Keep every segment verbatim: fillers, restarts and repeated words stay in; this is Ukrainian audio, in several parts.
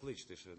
Покличте ще.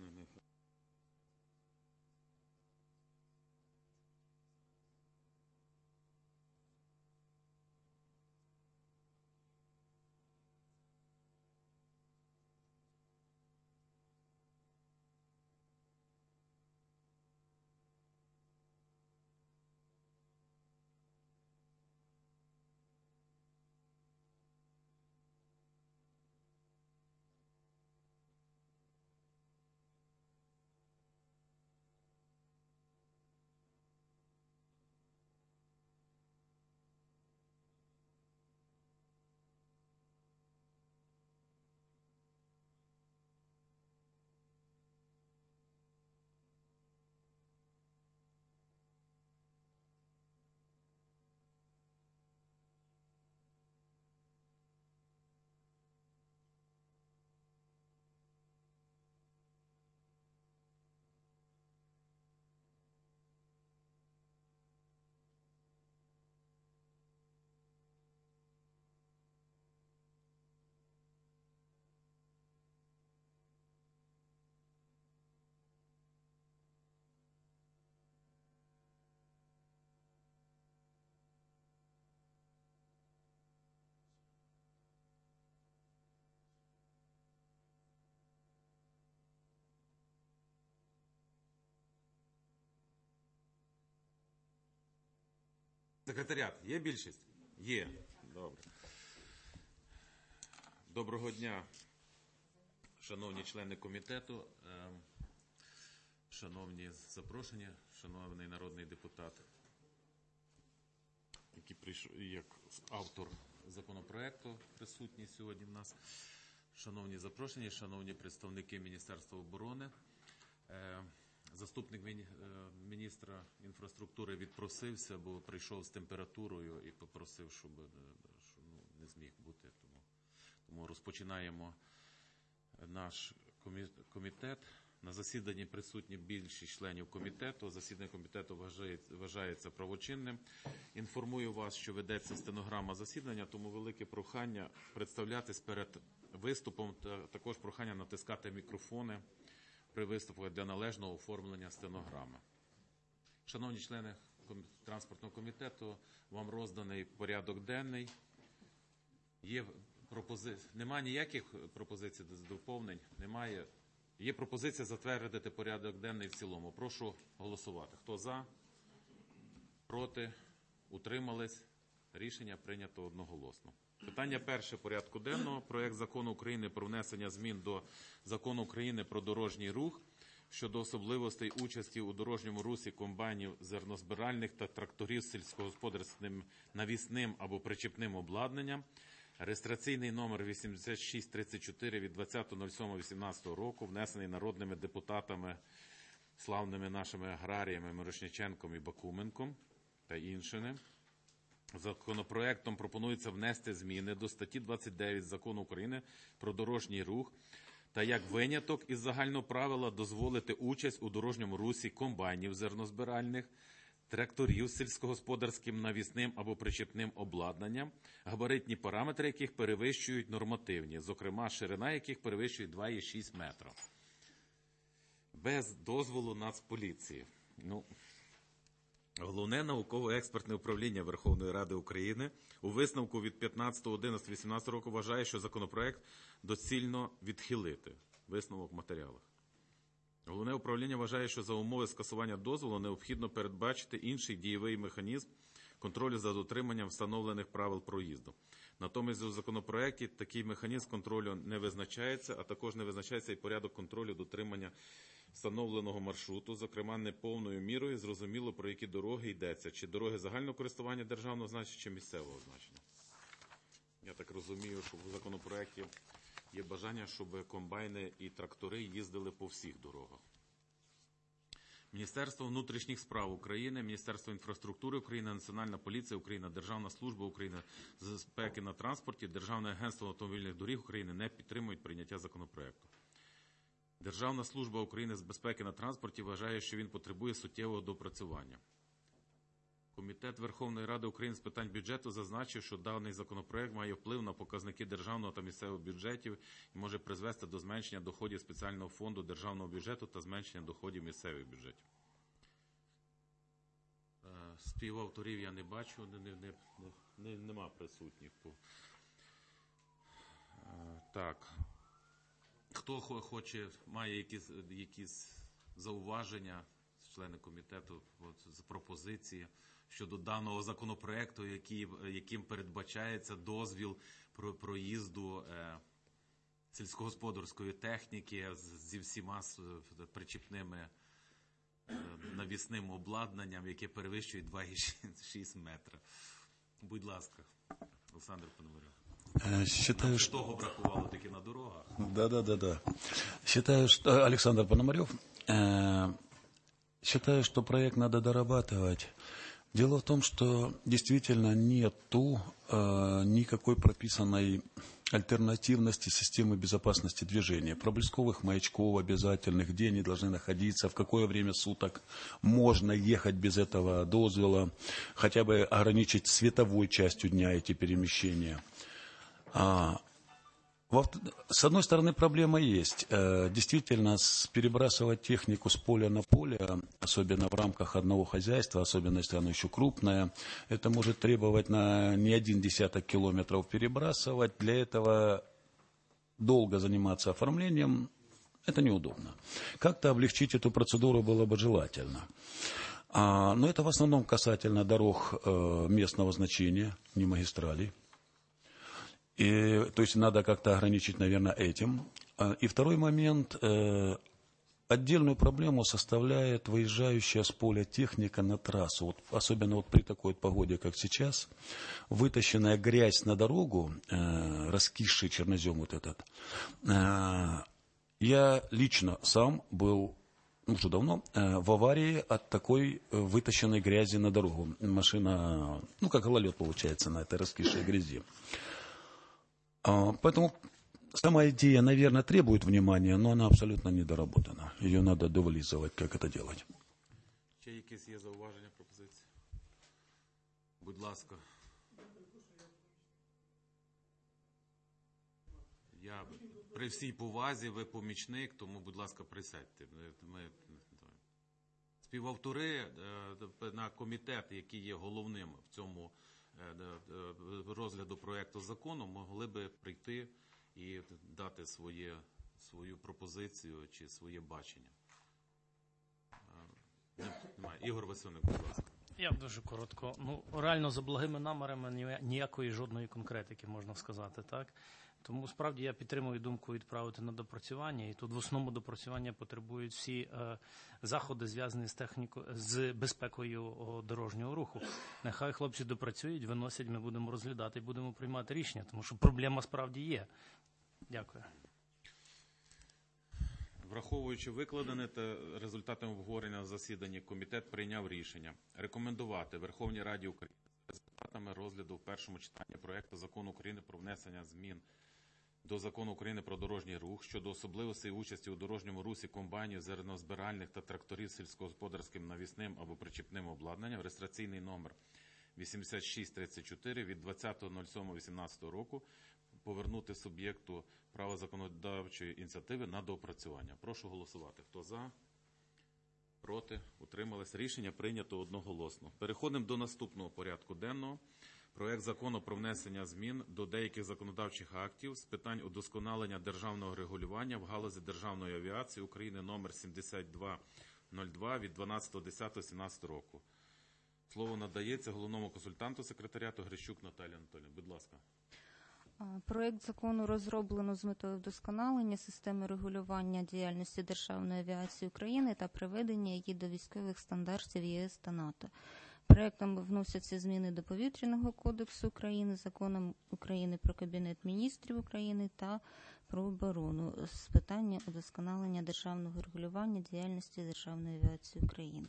Секретаріат, є більшість? Є. Добре. Доброго дня, шановні члени комітету, шановні запрошені, шановний народний депутат, який прийшов як автор законопроекту, присутній сьогодні в нас, шановні запрошені, шановні представники Міністерства оборони. Заступник міністра інфраструктури відпросився, бо прийшов з температурою і попросив, щоб що, ну, не зміг бути. Тому, тому розпочинаємо наш комітет. На засіданні присутні більшість членів комітету. Засідання комітету вважається, вважається правочинним. Інформую вас, що ведеться стенограма засідання, тому велике прохання представлятись перед виступом, та також прохання натискати мікрофони при виступах для належного оформлення стенограми. Шановні члени транспортного комітету, вам розданий порядок денний. Є пропози... Немає ніяких пропозицій до доповнень? Немає. Є пропозиція затвердити порядок денний в цілому. Прошу голосувати. Хто за? Проти? Утримались? Рішення прийнято одноголосно. Питання перше порядку денного. Проект закону України про внесення змін до Закону України про дорожній рух щодо особливостей участі у дорожньому русі комбайнів зернозбиральних та тракторів з сільськогосподарським навісним або причіпним обладнанням. Реєстраційний номер вісімдесят шість тридцять чотири від двадцятого сьомого вісімнадцятого року, внесений народними депутатами, славними нашими аграріями Мирошниченком і Бакуменком та іншими. Законопроектом пропонується внести зміни до статті двадцять дев'ять Закону України про дорожній рух та як виняток із загального правила дозволити участь у дорожньому русі комбайнів зернозбиральних, тракторів з сільськогосподарським навісним або причепним обладнанням, габаритні параметри яких перевищують нормативні, зокрема ширина яких перевищує два і шість метра. Без дозволу Нацполіції. Ну, Головне науково-експертне управління Верховної Ради України у висновку від п'ятнадцятого одинадцятого вісімнадцятого року вважає, що законопроект доцільно відхилити. Висновок в матеріалах. Головне управління вважає, що за умови скасування дозволу необхідно передбачити інший дієвий механізм контролю за дотриманням встановлених правил проїзду. Натомість у законопроекті такий механізм контролю не визначається, а також не визначається і порядок контролю дотримання встановленого маршруту, зокрема не повною мірою зрозуміло, про які дороги йдеться, чи дороги загального користування державного значення, чи місцевого значення. Я так розумію, що в законопроекті є бажання, щоб комбайни і трактори їздили по всіх дорогах. Міністерство внутрішніх справ України, Міністерство інфраструктури України, Національна поліція України, Державна служба України з безпеки на транспорті, Державне агентство автомобільних доріг України не підтримують прийняття законопроекту. Державна служба України з безпеки на транспорті вважає, що він потребує суттєвого доопрацювання. Комітет Верховної Ради України з питань бюджету зазначив, що даний законопроект має вплив на показники державного та місцевого бюджетів і може призвести до зменшення доходів спеціального фонду державного бюджету та зменшення доходів місцевих бюджетів. Співавторів я не бачу, не, не, не, не, нема присутніх. Так. Хто хоче, має якісь, якісь зауваження, члени комітету, от, з пропозиції щодо даного законопроекту, який, яким передбачається дозвіл про проїзду е, сільськогосподарської техніки зі всіма причіпними е, навісним обладнанням, яке перевищує два цілих шість метра. Будь ласка, Олександр Пономарьов. Считаю, что того бракувало таки на дорогах. Да, да, да, да. Считаю, что Александр Пономарев. Э, считаю, что проект надо дорабатывать. Дело в том, что действительно нету э, никакой прописанной альтернативности системы безопасности движения. Проблесковых маячков обязательных, где они должны находиться, в какое время суток можно ехать без этого дозвола, хотя бы ограничить световой частью дня эти перемещения. А, во, с одной стороны, проблема есть. Э, действительно, с, перебрасывать технику с поля на поле, особенно в рамках одного хозяйства, особенно если оно еще крупное, это может требовать на не один десяток километров перебрасывать. Для этого долго заниматься оформлением, это неудобно. Как-то облегчить эту процедуру было бы желательно. А, но это в основном касательно дорог э, местного значения, не магистралей. И, то есть надо как-то ограничить, наверное, этим. И второй момент. Э, отдельную проблему составляет выезжающая с поля техника на трассу. Вот, особенно вот при такой вот погоде, как сейчас. Вытащенная грязь на дорогу, э, раскисший чернозем вот этот. Э, я лично сам был уже давно э, в аварии от такой вытащенной грязи на дорогу. Машина, ну как гололед получается на этой раскисшей грязи. Поэтому сама идея, наверное, требует внимания, но она абсолютно недоработана. Ее надо довылизывать, как это делать. Ще якісь є зауваження, пропозиції? Будь ласка. Я при всій повазі, ви помічник, тому, будь ласка, присядьте. Ми, співавтори на комітет, який є головним в цьому розгляду проекту закону, могли би прийти і дати своє, свою пропозицію чи своє бачення. Немає. Ігор Васильович, будь ласка. Я дуже коротко. Ну, реально, за благими намірами ніякої жодної конкретики, можна сказати, так? Тому, справді, я підтримую думку відправити на допрацювання, і тут в основному допрацювання потребують всі е, заходи, зв'язані з технікою, з безпекою о, дорожнього руху. Нехай хлопці допрацюють, виносять, ми будемо розглядати і будемо приймати рішення, тому що проблема справді є. Дякую. Враховуючи викладене та результатами обговорення на засіданні, комітет прийняв рішення рекомендувати Верховній Раді України за результатами розгляду в першому читанні проекту Закону України про внесення змін до Закону України про дорожній рух щодо особливостей участі у дорожньому русі комбайнів, зернозбиральних та тракторів з сільськогосподарським навісним або причіпним обладнанням, реєстраційний номер вісімдесят шість тридцять чотири від двадцятого сьомого вісімнадцятого року, повернути суб'єкту права законодавчої ініціативи на доопрацювання. Прошу голосувати. Хто за? Проти? Утримались? Рішення прийнято одноголосно. Переходимо до наступного порядку денного. Проект закону про внесення змін до деяких законодавчих актів з питань удосконалення державного регулювання в галузі державної авіації України номер сімдесят два нуль два від дванадцятого десятого сімнадцятого року. Слово надається головному консультанту секретаріату Грищук Наталії Анатоліївні. Будь ласка. Проект закону розроблено з метою вдосконалення системи регулювання діяльності державної авіації України та приведення її до військових стандартів ЄС та НАТО. Проектом вносяться зміни до Повітряного кодексу України, Законом України про Кабінет міністрів України та про оборону з питання удосконалення державного регулювання діяльності державної авіації України.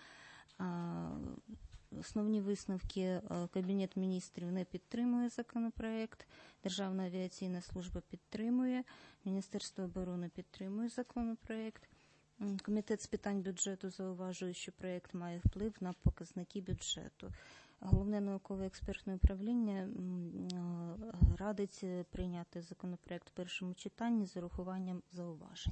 Основні висновки: Кабінет міністрів не підтримує законопроект, Державна авіаційна служба підтримує, Міністерство оборони підтримує законопроект, М, Комітет з питань бюджету зауважує, що проєкт має вплив на показники бюджету. Головне науково-експертне управління м, е, радить прийняти законопроєкт в першому читанні з урахуванням зауважень.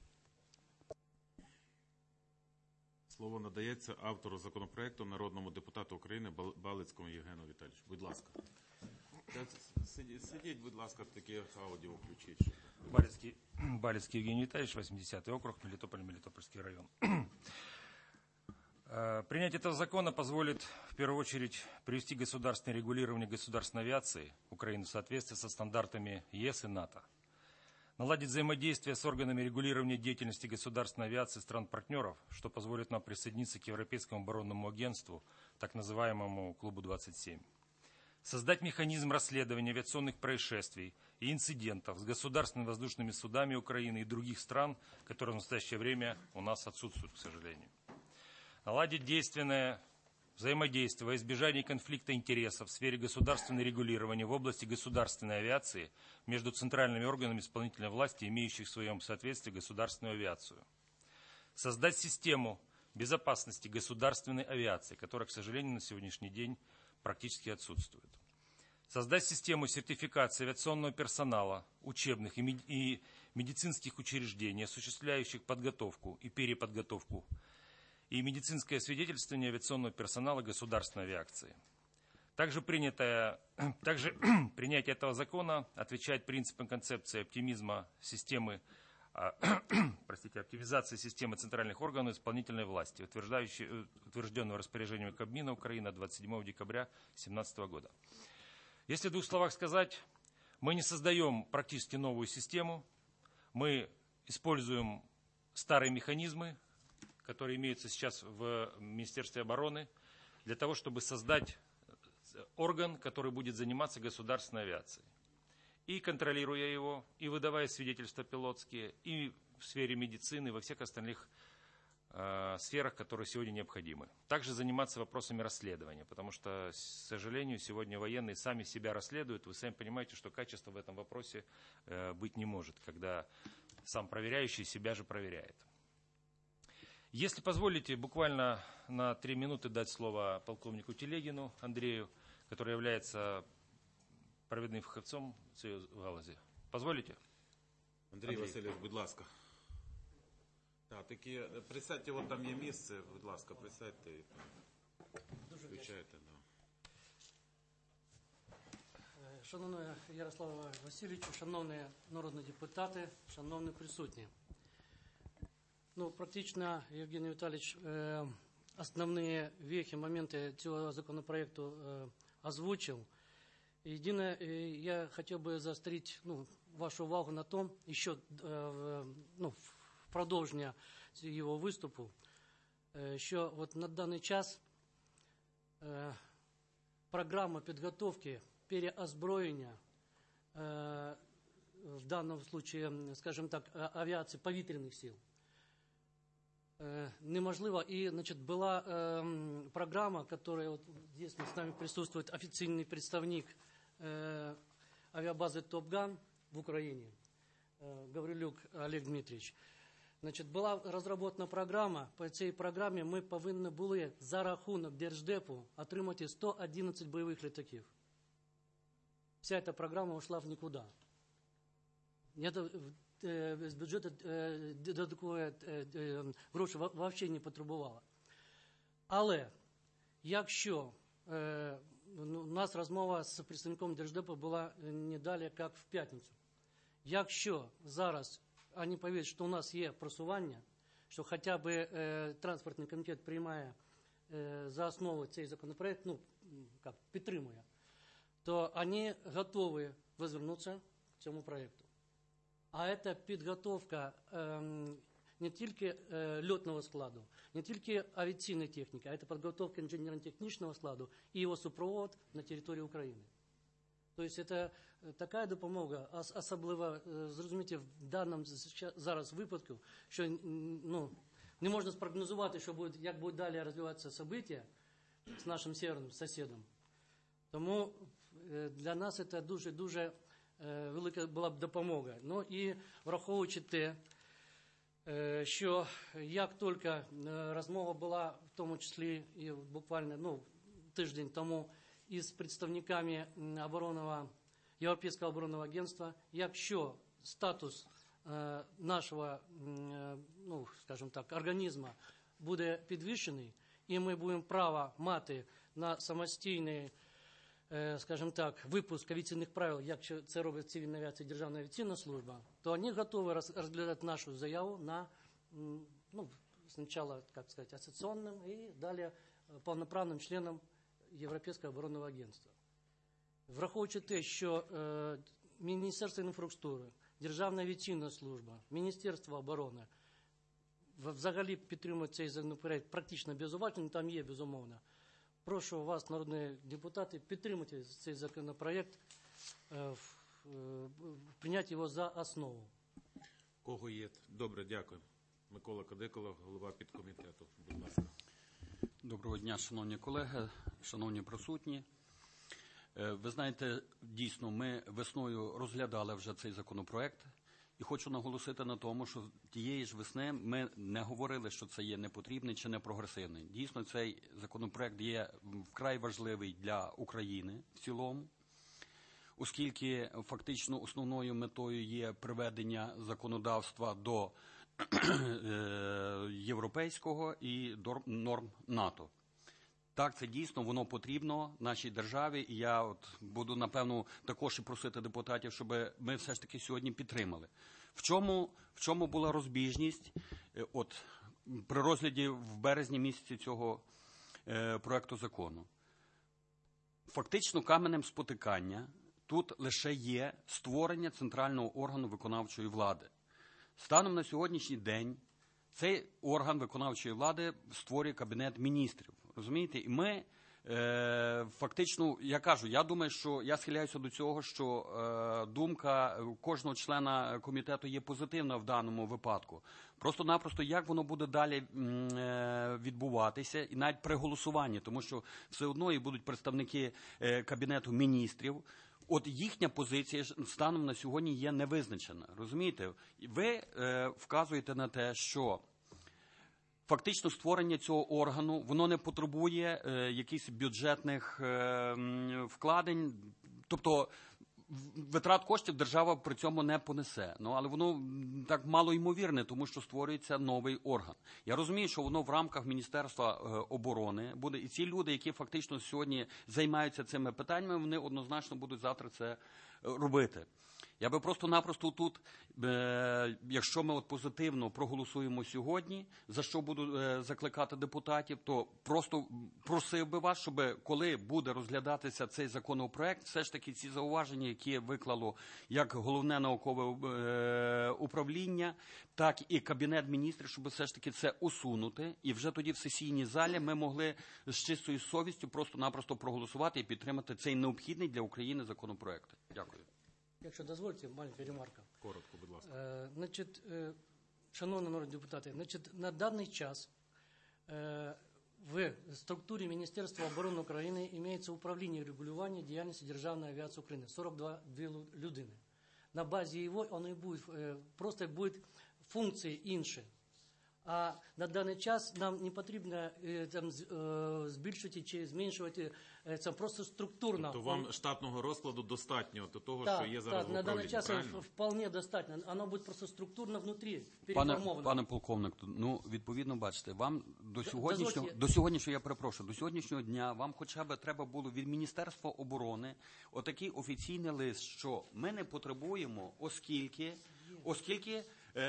Слово надається автору законопроекту, народному депутату України Бал- Балицькому Євгену Віталійовичу. Будь ласка. Та Сидіть, сидіть, будь ласка, таке аудіо включіть. щоб- Балецкий, Балецкий Евгений Витальевич, восьмидесятый округ, Мелитополь, Мелитопольский район. Э, Принятие этого закона позволит, в первую очередь, привести государственное регулирование государственной авиации Украины в соответствии со стандартами ЕС и НАТО, наладить взаимодействие с органами регулирования деятельности государственной авиации стран-партнеров, что позволит нам присоединиться к Европейскому оборонному агентству, так называемому Клубу двадцать семь. Создать механизм расследования авиационных происшествий и инцидентов с государственными воздушными судами Украины и других стран, которые в настоящее время у нас отсутствуют, к сожалению. Наладить действенное взаимодействие во избежание конфликта интересов в сфере государственного регулирования в области государственной авиации между центральными органами исполнительной власти, имеющих в своем соответствии государственную авиацию. Создать систему безопасности государственной авиации, которая, к сожалению, на сегодняшний день практически отсутствует. Создать систему сертификации авиационного персонала, учебных и, мед... и медицинских учреждений, осуществляющих подготовку и переподготовку, и медицинское свидетельствование авиационного персонала государственной авиации. Также, принятое, также принятие этого закона отвечает принципам концепции оптимизма системы, простите, оптимизации системы центральных органов исполнительной власти, утвержденного распоряжением Кабмина Украины от двадцать седьмого декабря две тысячи семнадцатого года. Если в двух словах сказать, мы не создаем практически новую систему, мы используем старые механизмы, которые имеются сейчас в Министерстве обороны, для того, чтобы создать орган, который будет заниматься государственной авиацией. И контролируя его, и выдавая свидетельства пилотские, и в сфере медицины, и во всех остальных э, сферах, которые сегодня необходимы. Также заниматься вопросами расследования, потому что, к сожалению, сегодня военные сами себя расследуют. Вы сами понимаете, что качество в этом вопросе э, быть не может, когда сам проверяющий себя же проверяет. Если позволите, буквально на три минуты дать слово полковнику Телегину Андрею, который является провідним фахівцем цієї галузі. Позволите? Андрій, Андрій. Васильович, будь ласка. Так, такі, присядьте, от там є місце, будь ласка, присядьте і включайте. Да. Шановний Ярослав Васильович, шановні народні депутати, шановні присутні. Ну, практично, Евгений Витальевич, э, основные вехи, моменты этого законопроекта э, озвучил. Единое, э, я хотел бы заострить ну, вашу увагу на том, еще э, ну, в продолжение его выступу, э, еще вот на данный час э, программа подготовки переозброения, э, в данном случае, скажем так, авиации повітряних сил, неможливо. И, значит, была э, программа, которая вот здесь с нами присутствует официальный представник э, авиабазы «Топган» в Украине, э, Гаврилюк Олег Дмитриевич. Значит, была разработана програма. По цій програмі ми повинні були за рахунок Держдепу отримати сто одинадцять бойових літаків. Вся эта программа ушла в никуда. Это з бюджету додаткової гроші взагалі не потребувало. Але якщо у нас розмова з представником Держдепу була не далі, як в п'ятницю. Якщо зараз вони повірять, що у нас є просування, що хоча б транспортний комітет приймає за основу цей законопроект, ну, як, підтримує, то вони готові розвернутися к цьому проєкту. А это подготовка э, не только э, летного складу, не только авиационной техники, а это подготовка инженерно-технического складу и его супровод на территории Украины. То есть это така допомога, особливо, зрозумійте, в даному зараз випадку, що ну, не можна спрогнозувати, що буде, як будуть далі розвиватися события з нашим северним сусідом. Тому для нас це дуже-дуже велика була б допомога. Ну і враховуючи те, Е, що як тільки е, розмова була, в тому числі і буквально ну, тиждень тому, із представниками м, оборонного, Європейського оборонного агентства, якщо статус е, нашого, м, е, ну, скажімо так, організму буде підвищений, і ми будемо право мати на самостійний, е, скажімо так, випуск авіаційних правил, як це робить цивільна авіація, Державна авіаційна служба, то вони готові роз- розглядати нашу заяву на, м, ну, спочатку, як сказати, асоційним і далі е, повноправним членом Європейського оборонного агентства. Враховуючи те, що е, Міністерство інфраструктури, Державна авіаційна служба, Міністерство оборони взагалі підтримують цей законопроект практично безуважно, там є безумовно. Прошу вас, народні депутати, підтримати цей законопроект, е, в- е, прийняти його за основу. Кого є? Добре, дякую. Микола Кадикало, голова підкомітету. Будь ласка. Доброго дня, шановні колеги, шановні присутні. Е, Ви знаєте, дійсно, ми весною розглядали вже цей законопроект. І хочу наголосити на тому, що тієї ж весни ми не говорили, що це є непотрібний чи непрогресивний. Дійсно, цей законопроект є вкрай важливий для України в цілому, оскільки фактично основною метою є приведення законодавства до е, європейського і до норм НАТО. Так, це дійсно, воно потрібно нашій державі, і я от буду, напевно, також і просити депутатів, щоб ми все ж таки сьогодні підтримали. В чому, в чому була розбіжність е, от, при розгляді в березні місяці цього е, проекту закону? Фактично каменем спотикання тут лише є створення центрального органу виконавчої влади. Станом на сьогоднішній день цей орган виконавчої влади створює Кабінет міністрів. Розумієте? І ми е, фактично, я кажу, я думаю, що я схиляюся до цього, що е, думка кожного члена комітету є позитивна в даному випадку. Просто-напросто, як воно буде далі е, відбуватися, і навіть при голосуванні, тому що все одно і будуть представники е, Кабінету міністрів. От їхня позиція станом на сьогодні є невизначена. Розумієте? Ви е, вказуєте на те, що фактично створення цього органу, воно не потребує е, якихось бюджетних е, вкладень, тобто витрат коштів держава при цьому не понесе. Ну, але воно так мало ймовірне, тому що створюється новий орган. Я розумію, що воно в рамках Міністерства е, оборони буде, і ці люди, які фактично сьогодні займаються цими питаннями, вони однозначно будуть завтра це е, робити. Я би просто-напросто тут, е, якщо ми от позитивно проголосуємо сьогодні, за що буду е, закликати депутатів, то просто просив би вас, щоб коли буде розглядатися цей законопроект, все ж таки ці зауваження, які виклало як Головне наукове е, управління, так і Кабінет міністрів, щоб все ж таки це усунути, і вже тоді в сесійній залі ми могли з чистою совістю просто-напросто проголосувати і підтримати цей необхідний для України законопроект. Дякую. Якщо дозвольте, маленька ремарка. Коротко, будь ласка. Е, Значить, е, шановні народні депутати, значить, на даний час е, в структурі Міністерства оборони України імеється управління регулювання діяльності Державної авіації України, сорок два людини. На базі його воно і буде, е, просто будуть функції інші. А на даний час нам не потрібно е, там, з- е, збільшувати чи зменшувати, е, це просто структурно. То вам штатного розкладу достатньо до того, Так, що є зараз так, в на даний управлінні, час правильно? вполне достатньо. Оно буде просто структурно внутрі Пане, переформовано. пане полковник, ну, відповідно, бачите, вам до сьогоднішнього, дозвольте- до сьогоднішнього, я перепрошую, до сьогоднішнього дня вам хоча б треба було від Міністерства оборони отакий офіційний лист, що ми не потребуємо, оскільки, оскільки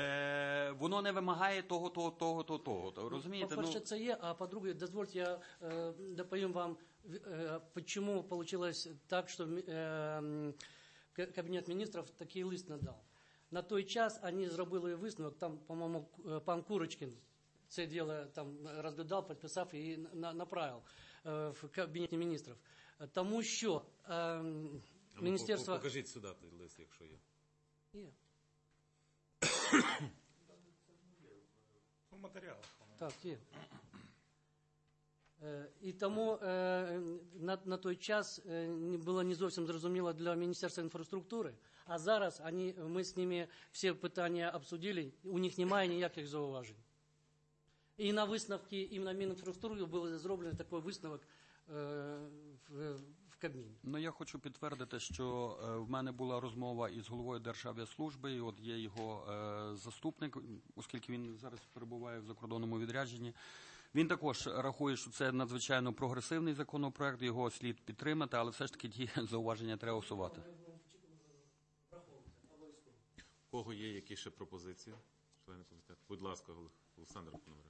е, воно не вимагає того, того, того, того, того. Розумієте? По-перше, Ну, це є, а по-друге, дозвольте, я е, доповім вам, е, почему получилось так, що е, м, К- Кабінет міністрів такий лист надав. На той час вони зробили висновок, там, по-моєму, К- пан Курочкін це діло там розглядав, підписав і на- направив е, в Кабінет міністрів. Тому що е, А ну, Міністерство... по- Покажіть сюди той лист, якщо є. Є. В матеріалах. Так, є. Е, І тому е, на, на той час е, не було не зовсім зрозуміло для Міністерства інфраструктури, а зараз вони, ми з ними всі питання обсудили, у них немає ніяких зауважень. І на висновки іменно Мінінфраструктури був зроблений такий висновок е, в, в Кабміні. Ну, я хочу підтвердити, що е, в мене була розмова із головою Державіаслужби, і от є його е, заступник, оскільки він зараз перебуває в закордонному відрядженні. Він також рахує, що це надзвичайно прогресивний законопроект, його слід підтримати, але все ж таки ті зауваження треба усувати. У кого є які ще пропозиції? Члени комітету. Будь ласка, Олександр Пономарьов.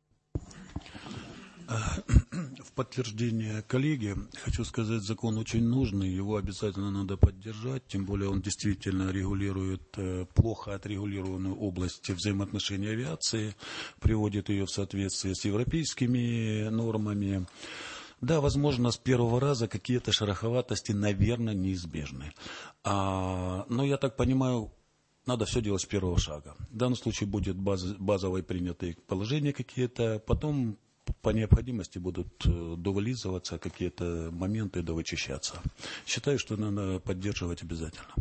В подтверждение коллеги хочу сказать, закон очень нужный, его обязательно надо поддержать, тем более он действительно регулирует плохо отрегулированную область взаимоотношений авиации, приводит ее в соответствие с европейскими нормами. Да, возможно, с первого раза какие-то шероховатости, наверное, неизбежны. А, но я так понимаю, надо все делать с первого шага. В данном случае будет баз, базовые принятые положения какие-то, потом по необходимости будут довылизываться какие-то моменты, довычищаться. Считаю, что надо поддерживать обязательно.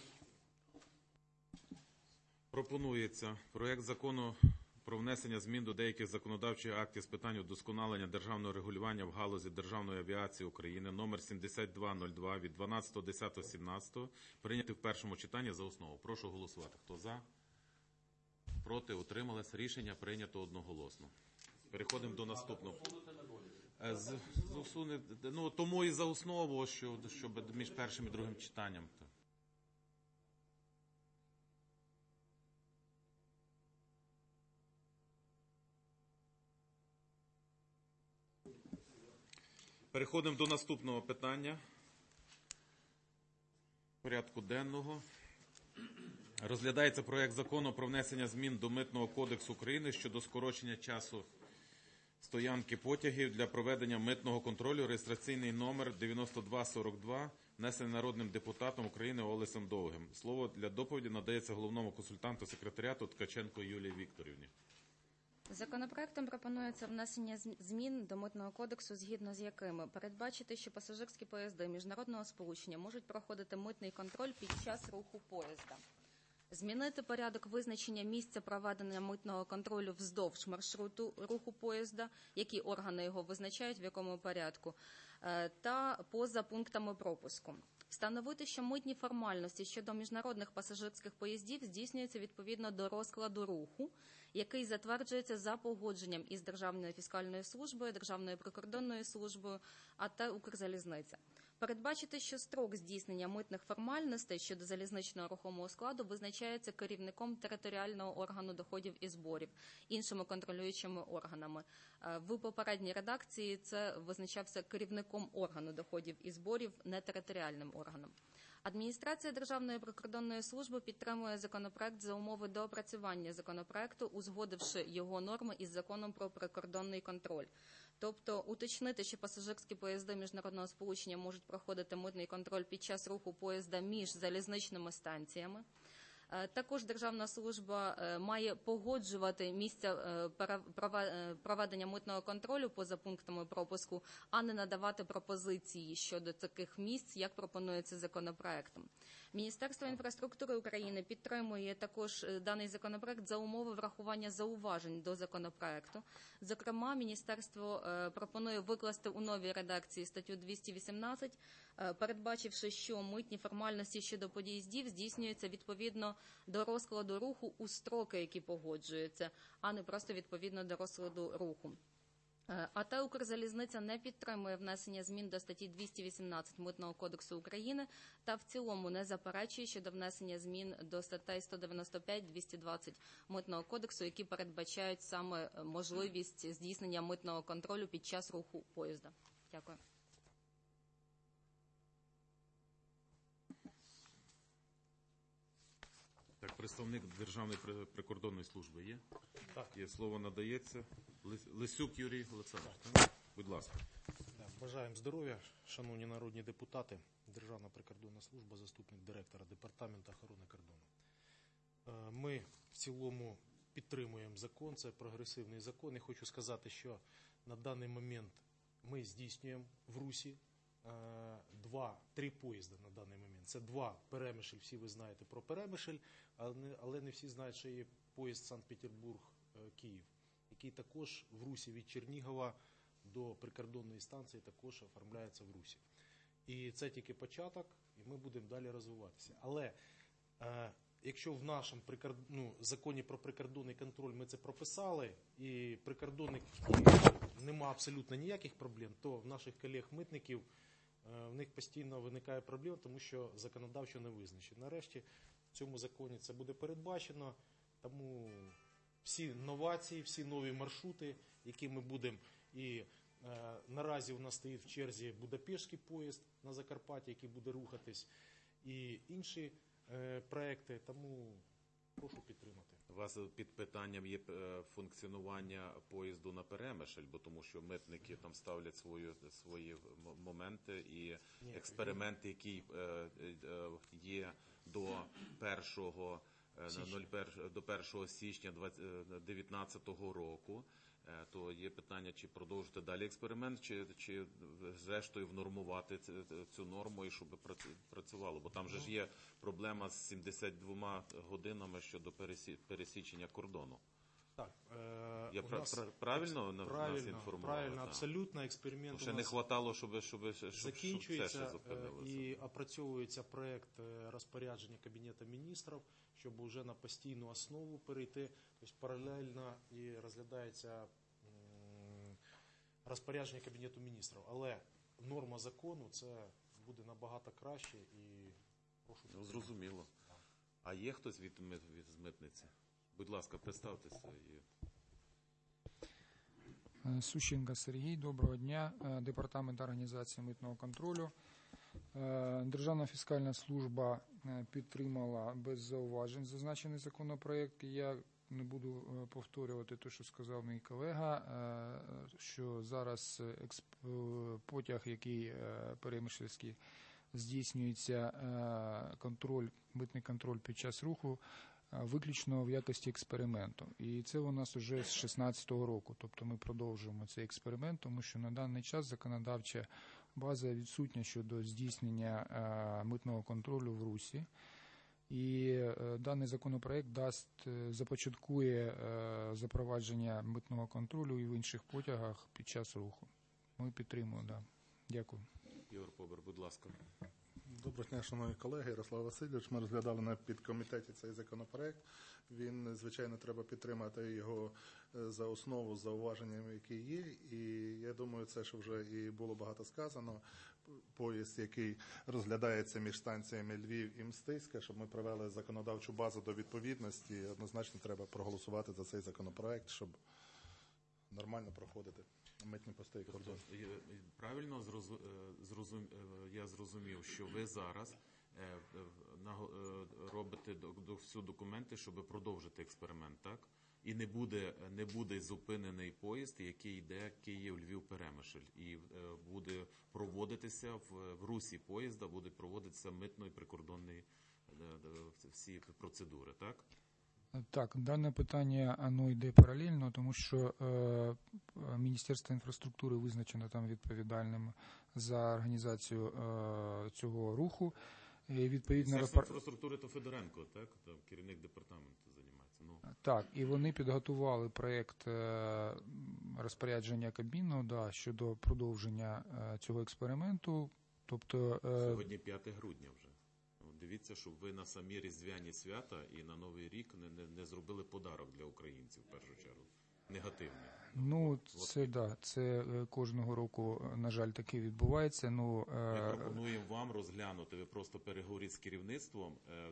Пропонується проект закону про внесення змін до деяких законодавчих актів з питань удосконалення державного регулювання в галузі державної авіації України номер сімдесят два нуль два від дванадцятого десятого сімнадцятого прийняти в першому читанні за основу. Прошу голосувати. Хто за? Проти? Утрималися? Рішення прийнято одноголосно. Переходимо до наступного. З, з усуне, ну, тому і за основу, що, щоб між першим і другим читанням. Переходимо до наступного питання порядку денного. Розглядається проект закону про внесення змін до Митного кодексу України щодо скорочення часу стоянки потягів для проведення митного контролю, реєстраційний номер дев'яносто два сорок два, внесений народним депутатом України Олесем Довгим. Слово для доповіді надається головному консультанту секретаріату Ткаченко Юлії Вікторівні. Законопроектом пропонується внесення змін до Митного кодексу, згідно з якими передбачити, що пасажирські поїзди міжнародного сполучення можуть проходити митний контроль під час руху поїзда. Змінити порядок визначення місця проведення митного контролю вздовж маршруту руху поїзда, які органи його визначають, в якому порядку, та поза пунктами пропуску. Встановити, що митні формальності щодо міжнародних пасажирських поїздів здійснюються відповідно до розкладу руху, який затверджується за погодженням із Державною фіскальною службою, Державною прикордонною службою, а та Укрзалізниця. Передбачити, що строк здійснення митних формальностей щодо залізничного рухомого складу визначається керівником територіального органу доходів і зборів, іншими контролюючими органами. В попередній редакції це визначався керівником органу доходів і зборів, не територіальним органом. Адміністрація Державної прикордонної служби підтримує законопроект за умови доопрацювання законопроекту, узгодивши його норми із законом про прикордонний контроль. Тобто уточнити, що пасажирські поїзди міжнародного сполучення можуть проходити митний контроль під час руху поїзда між залізничними станціями. Також Державна служба має погоджувати місця проведення митного контролю поза пунктами пропуску, а не надавати пропозиції щодо таких місць, як пропонується законопроектом. Міністерство інфраструктури України підтримує також даний законопроект за умови врахування зауважень до законопроекту. Зокрема, міністерство пропонує викласти у новій редакції статтю двісті вісімнадцять, передбачивши, що митні формальності щодо поїздів здійснюються відповідно до розкладу руху у строки, які погоджуються, а не просто відповідно до розкладу руху. А та Укрзалізниця не підтримує внесення змін до статті двісті вісімнадцять Митного кодексу України та в цілому не заперечує щодо внесення змін до статей сто дев'яносто п'ять двісті двадцять Митного кодексу, які передбачають саме можливість здійснення митного контролю під час руху поїзда. Дякую. Так, представник Державної прикордонної служби є? Так. Є, слово надається. Лисюк Юрій Олександрович, так? Будь ласка. Бажаємо здоров'я, шановні народні депутати, Державна прикордонна служба, заступник директора Департаменту охорони кордону. Ми в цілому підтримуємо закон, це прогресивний закон. І хочу сказати, що на даний момент ми здійснюємо в Русі е, два, три поїзди на даний момент. Це два Перемишль, всі ви знаєте про Перемишль, але не, але не всі знають, що є поїзд Санкт-Петербург-Київ, який також в Русі від Чернігова до прикордонної станції також оформляється в Русі. І це тільки початок, і ми будемо далі розвиватися. Але е, якщо в нашому прикорд... ну, законі про прикордонний контроль ми це прописали, і прикордонників нема абсолютно ніяких проблем, то в наших колег-митників е, в них постійно виникає проблема, тому що законодавчо не визначено. Нарешті в цьому законі це буде передбачено, тому всі новації, всі нові маршрути, які ми будемо, і е, наразі у нас стоїть в черзі Будапештський поїзд на Закарпатті, який буде рухатись, і інші е, проекти, тому прошу підтримати. У вас під питанням є е, функціонування поїзду на Перемишль, бо тому що митники там ставлять свої, свої моменти і Ні, експерименти, які е, е, є до першого до першого січня дві тисячі дев'ятнадцятого року, то є питання, чи продовжити далі експеримент, чи, чи зрештою внормувати цю норму і щоб працювало. Бо там же ж є проблема з сімдесят двома годинами щодо пересічення кордону. Так, е, Я у пра- нас, пра- правильно нас правильно, інформували? правильно, Так. абсолютно, експеримент Ще у не нас хватало, щоб, щоб, щоб, щоб це закінчується ще е, зупинилося. і опрацьовується проект е, розпорядження Кабінету міністрів, щоб вже на постійну основу перейти. Тобто паралельно і розглядається м, розпорядження Кабінету міністрів. Але норма закону це буде набагато краще і прошу. Ну, зрозуміло. А є хтось від, від, від з митниці? Будь ласка, представтеся. І... Сущенко Сергій, доброго дня. Департамент організації митного контролю. Державна фіскальна служба підтримала без зауважень зазначений законопроект. Я не буду повторювати те, що сказав мій колега, що зараз потяг, який перемишльський, здійснюється контроль, митний контроль під час руху, виключно в якості експерименту. І це у нас вже з шістнадцятого року. Тобто ми продовжуємо цей експеримент, тому що на даний час законодавча база відсутня щодо здійснення митного контролю в Русі. І даний законопроект дасть, започаткує запровадження митного контролю і в інших потягах під час руху. Ми підтримуємо, да. Дякую. Ігор Побер, будь ласка. Доброго дня, шановні колеги. Ярослав Васильович, ми розглядали на підкомітеті цей законопроект. Він, звичайно, треба підтримати його за основу з зауваженнями, які є. І я думаю, це, що вже і було багато сказано, поїзд, який розглядається між станціями Львів і Мстиська, щоб ми привели законодавчу базу до відповідності, однозначно треба проголосувати за цей законопроект, щоб нормально проходити митні пости і кордон. Правильно зрозум... я зрозумів, що ви зараз робите до всю документи, щоб продовжити експеримент, так? І не буде, не буде зупинений поїзд, який йде Київ-Львів-Перемишль. І буде проводитися в, в русі поїзда, буде проводитися митно і прикордонні всі процедури, так? Так, дане питання, воно йде паралельно, тому що е, Міністерство інфраструктури визначено там відповідальним за організацію е, цього руху. І відповідно Міністерство інфраструктури то Федоренко, так? Там керівник департаменту займається. Ну. Так, і вони підготували проєкт е, розпорядження Кабміну, да, щодо продовження е, цього експерименту. Тобто, е, сьогодні п'яте грудня вже. Дивіться, щоб ви на самі різдвяні свята і на Новий рік не, не, не зробили подарок для українців, в першу чергу. Негативний. Ну, це, да, це кожного року, на жаль, таке відбувається. Ну, ми пропонуємо вам розглянути, ви просто переговоріть з керівництвом,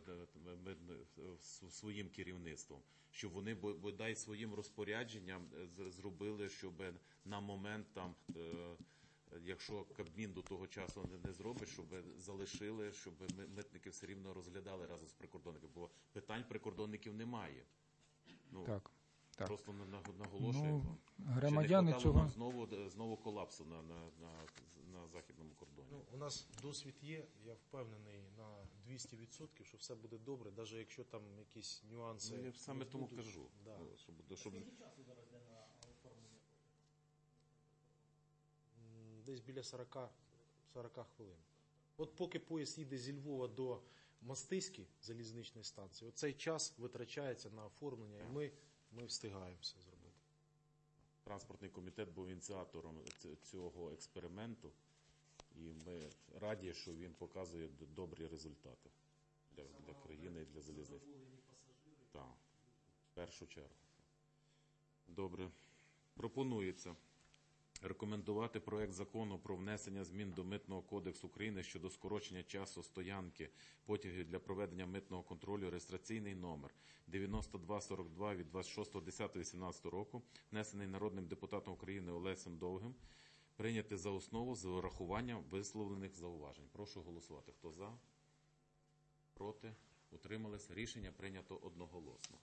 своїм керівництвом, щоб вони, бодай своїм розпорядженням зробили, щоб на момент там... Якщо Кабмін до того часу не, не зробить, щоб залишили, щоб митники все рівно розглядали разом з прикордонниками, бо питань прикордонників немає. Ну, так, так. Просто наголошуємо. Ну, громадяни цього... Знову, знову колапсу на, на, на, на західному кордоні. Ну, у нас досвід є, я впевнений на двісті відсотків, що все буде добре, навіть якщо там якісь нюанси... Ну, я саме тому будуть. кажу. Да. Щоб, щоб... десь біля сорок, сорок хвилин. От поки поїзд їде зі Львова до Мастиськи залізничної станції, оцей час витрачається на оформлення, і ми, ми встигаємо все зробити. Транспортний комітет був ініціатором цього експерименту, і ми раді, що він показує добрі результати для, для країни і для залізниці. Так, в першу чергу. Добре. Пропонується рекомендувати проект закону про внесення змін до Митного кодексу України щодо скорочення часу стоянки потягів для проведення митного контролю, реєстраційний номер дев'яносто два сорок два від двадцять шостого десятого вісімнадцятого року, внесений народним депутатом України Олесем Довгим, прийняти за основу з урахуванням висловлених зауважень. Прошу голосувати. Хто за? Проти? Утримались? Рішення прийнято одноголосно.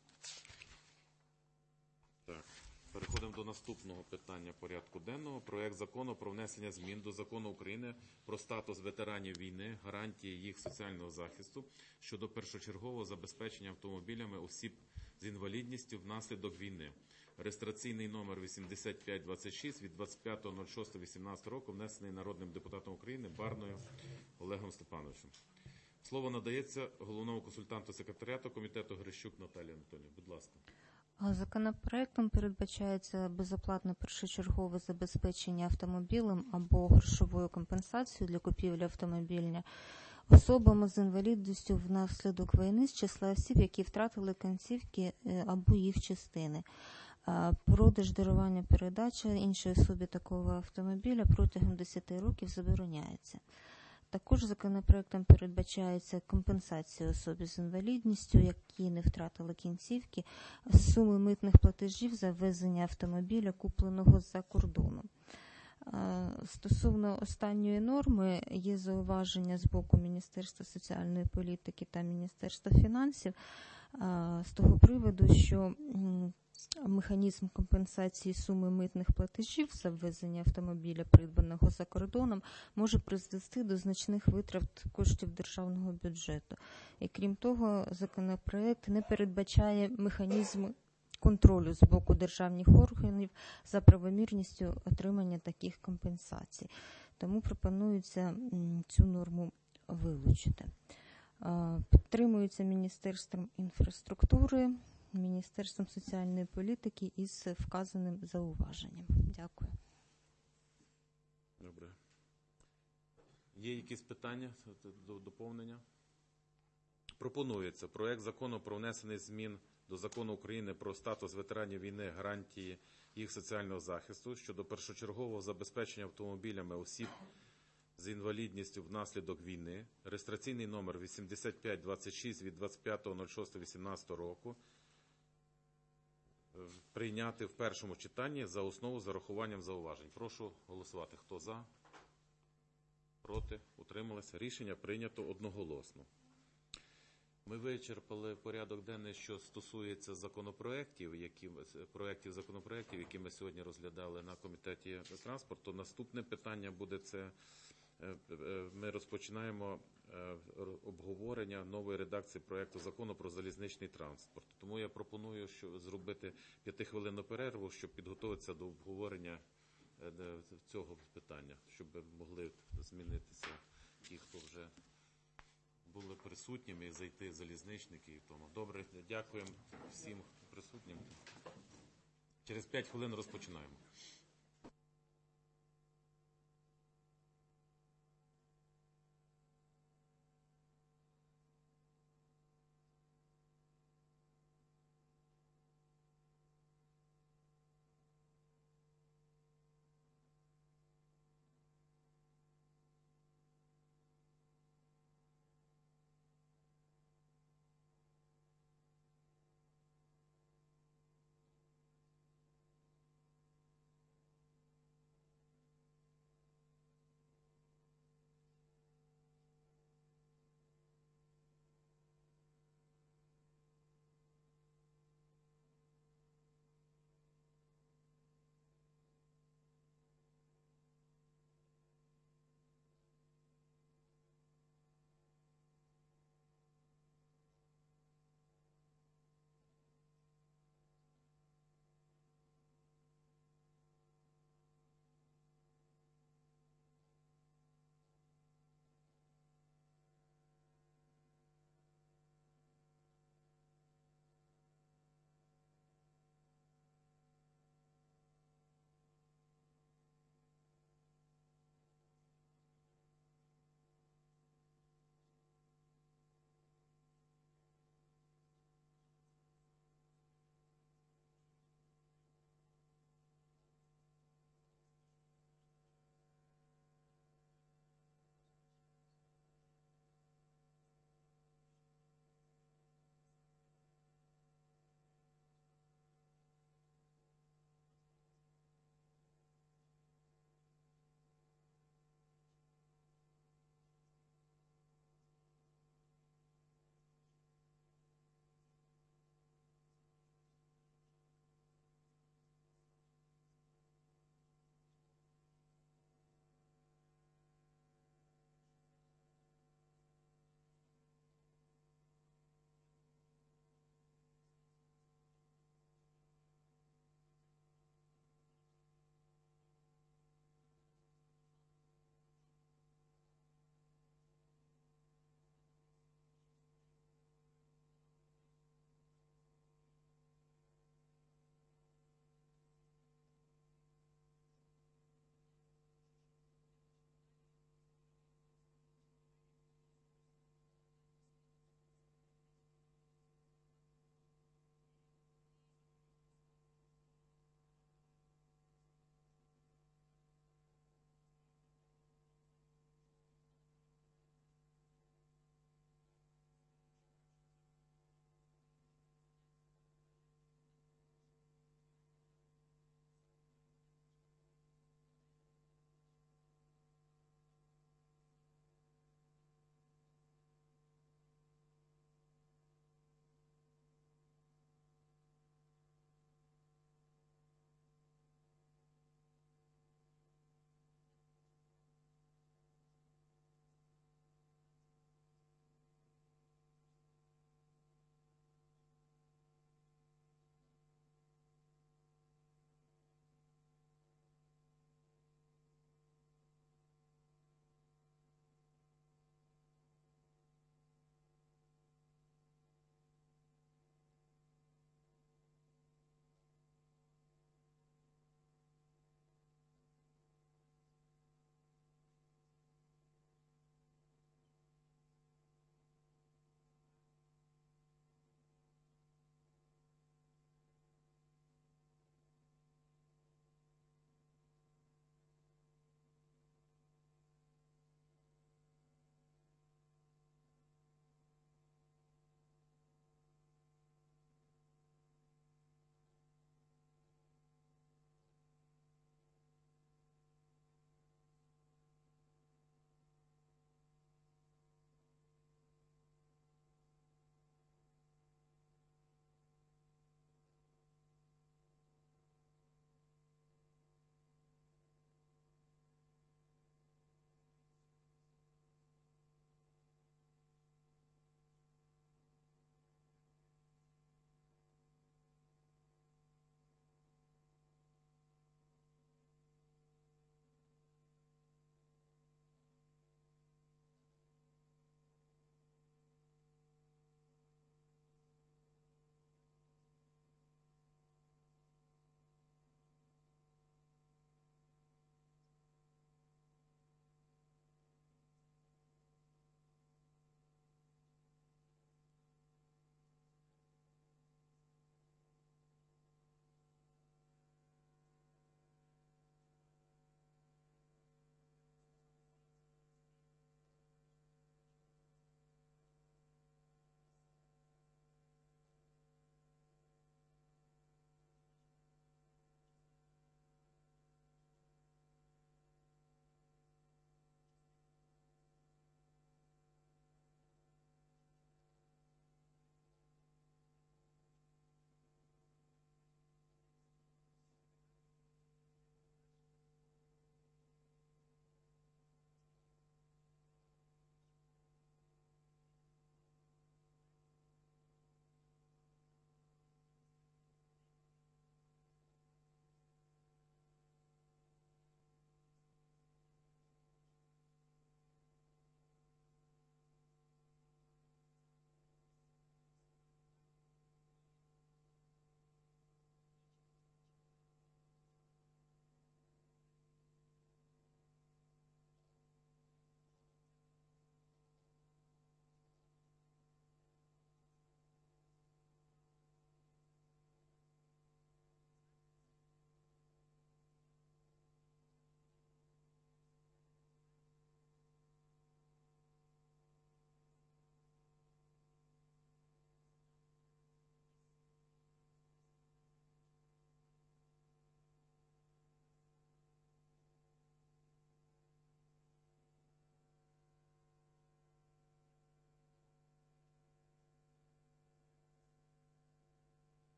Так. Переходимо до наступного питання порядку денного. Проект закону про внесення змін до Закону України про статус ветеранів війни, гарантії їх соціального захисту щодо першочергового забезпечення автомобілями осіб з інвалідністю внаслідок війни. Реєстраційний номер вісімдесят п'ять двадцять шість від двадцять п'ятого шостого вісімнадцятого року, внесений народним депутатом України Барною Олегом Степановичем. Слово надається головному консультанту секретаріату комітету Грищук Наталії Анатоліївні. Будь ласка. Законопроектом передбачається безоплатне першочергове забезпечення автомобілем або грошовою компенсацією для купівлі автомобіля особами з інвалідністю внаслідок війни з числа осіб, які втратили кінцівки або їх частини. Продаж, дарування, передача іншій особі такого автомобіля протягом десяти років забороняється. Також законопроектом передбачається компенсація особі з інвалідністю, які не втратили кінцівки, суми митних платежів за ввезення автомобіля, купленого за кордоном. Стосовно останньої норми є зауваження з боку Міністерства соціальної політики та Міністерства фінансів з того приводу, що механізм компенсації суми митних платежів за ввезення автомобіля, придбаного за кордоном, може призвести до значних витрат коштів державного бюджету. І крім того, законопроект не передбачає механізм контролю з боку державних органів за правомірністю отримання таких компенсацій. Тому пропонується цю норму вилучити. Підтримується Міністерством інфраструктури, Міністерством соціальної політики із вказаним зауваженням. Дякую. Добре. Є якісь питання, доповнення? Пропонується проект закону про внесення змін до Закону України про статус ветеранів війни, гарантії їх соціального захисту щодо першочергового забезпечення автомобілями осіб з інвалідністю внаслідок війни, реєстраційний номер вісімдесят п'ять двадцять шість від двадцять п'ятого шостого вісімнадцятого року, прийняти в першому читанні за основу з урахуванням зауважень. Прошу голосувати. Хто за? Проти? Утрималися? Рішення прийнято одноголосно. Ми вичерпали порядок денний, що стосується законопроєктів, які, проєктів законопроєктів, які ми сьогодні розглядали на комітеті транспорту. Наступне питання буде це, ми розпочинаємо обговорення нової редакції проєкту закону про залізничний транспорт. Тому я пропоную що зробити п'ятихвилинну перерву, щоб підготуватися до обговорення цього питання, щоб могли змінитися ті, хто вже були присутніми, і зайти залізничники і тому. Добре, дякуємо всім присутнім. Через п'ять хвилин розпочинаємо.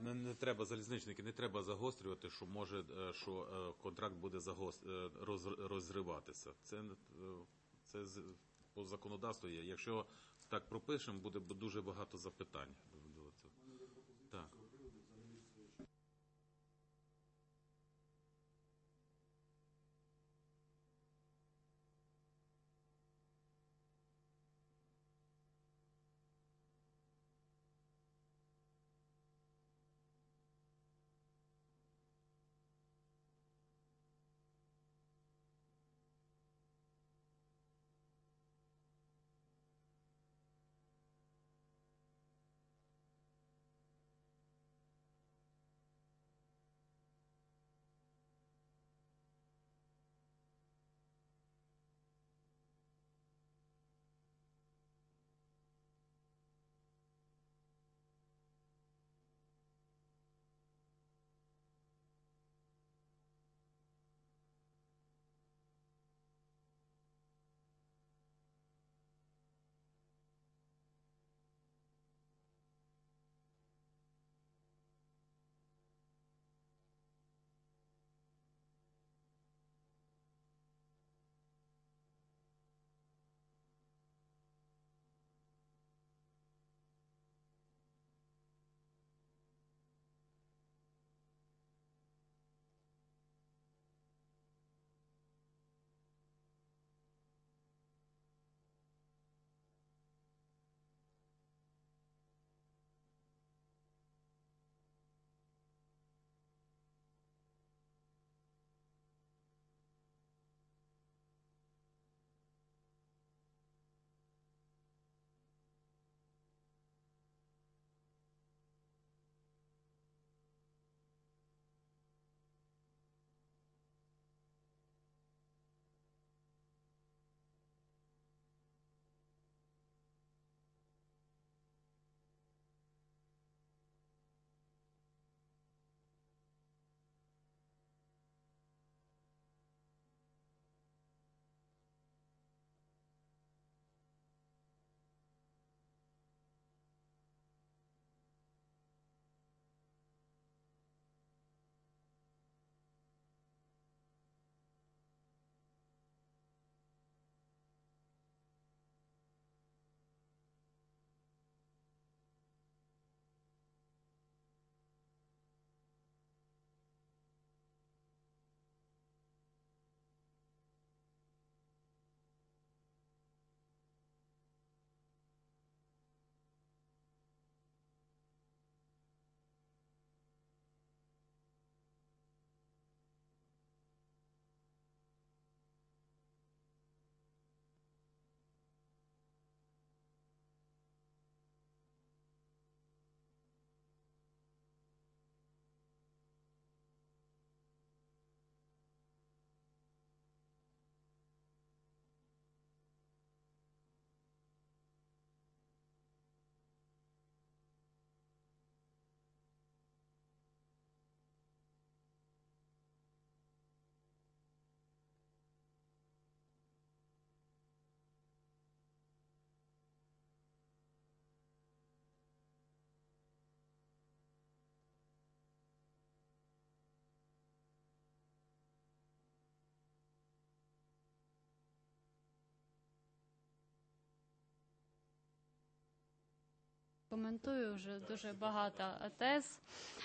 не, не треба, залізничники, не треба загострювати, що може, е, що е, контракт буде загос- е, роз, розриватися. Це, е, це з- по законодавству є. Якщо так пропишемо, буде дуже багато запитань до цього. Так. Коментую вже дуже багато тез.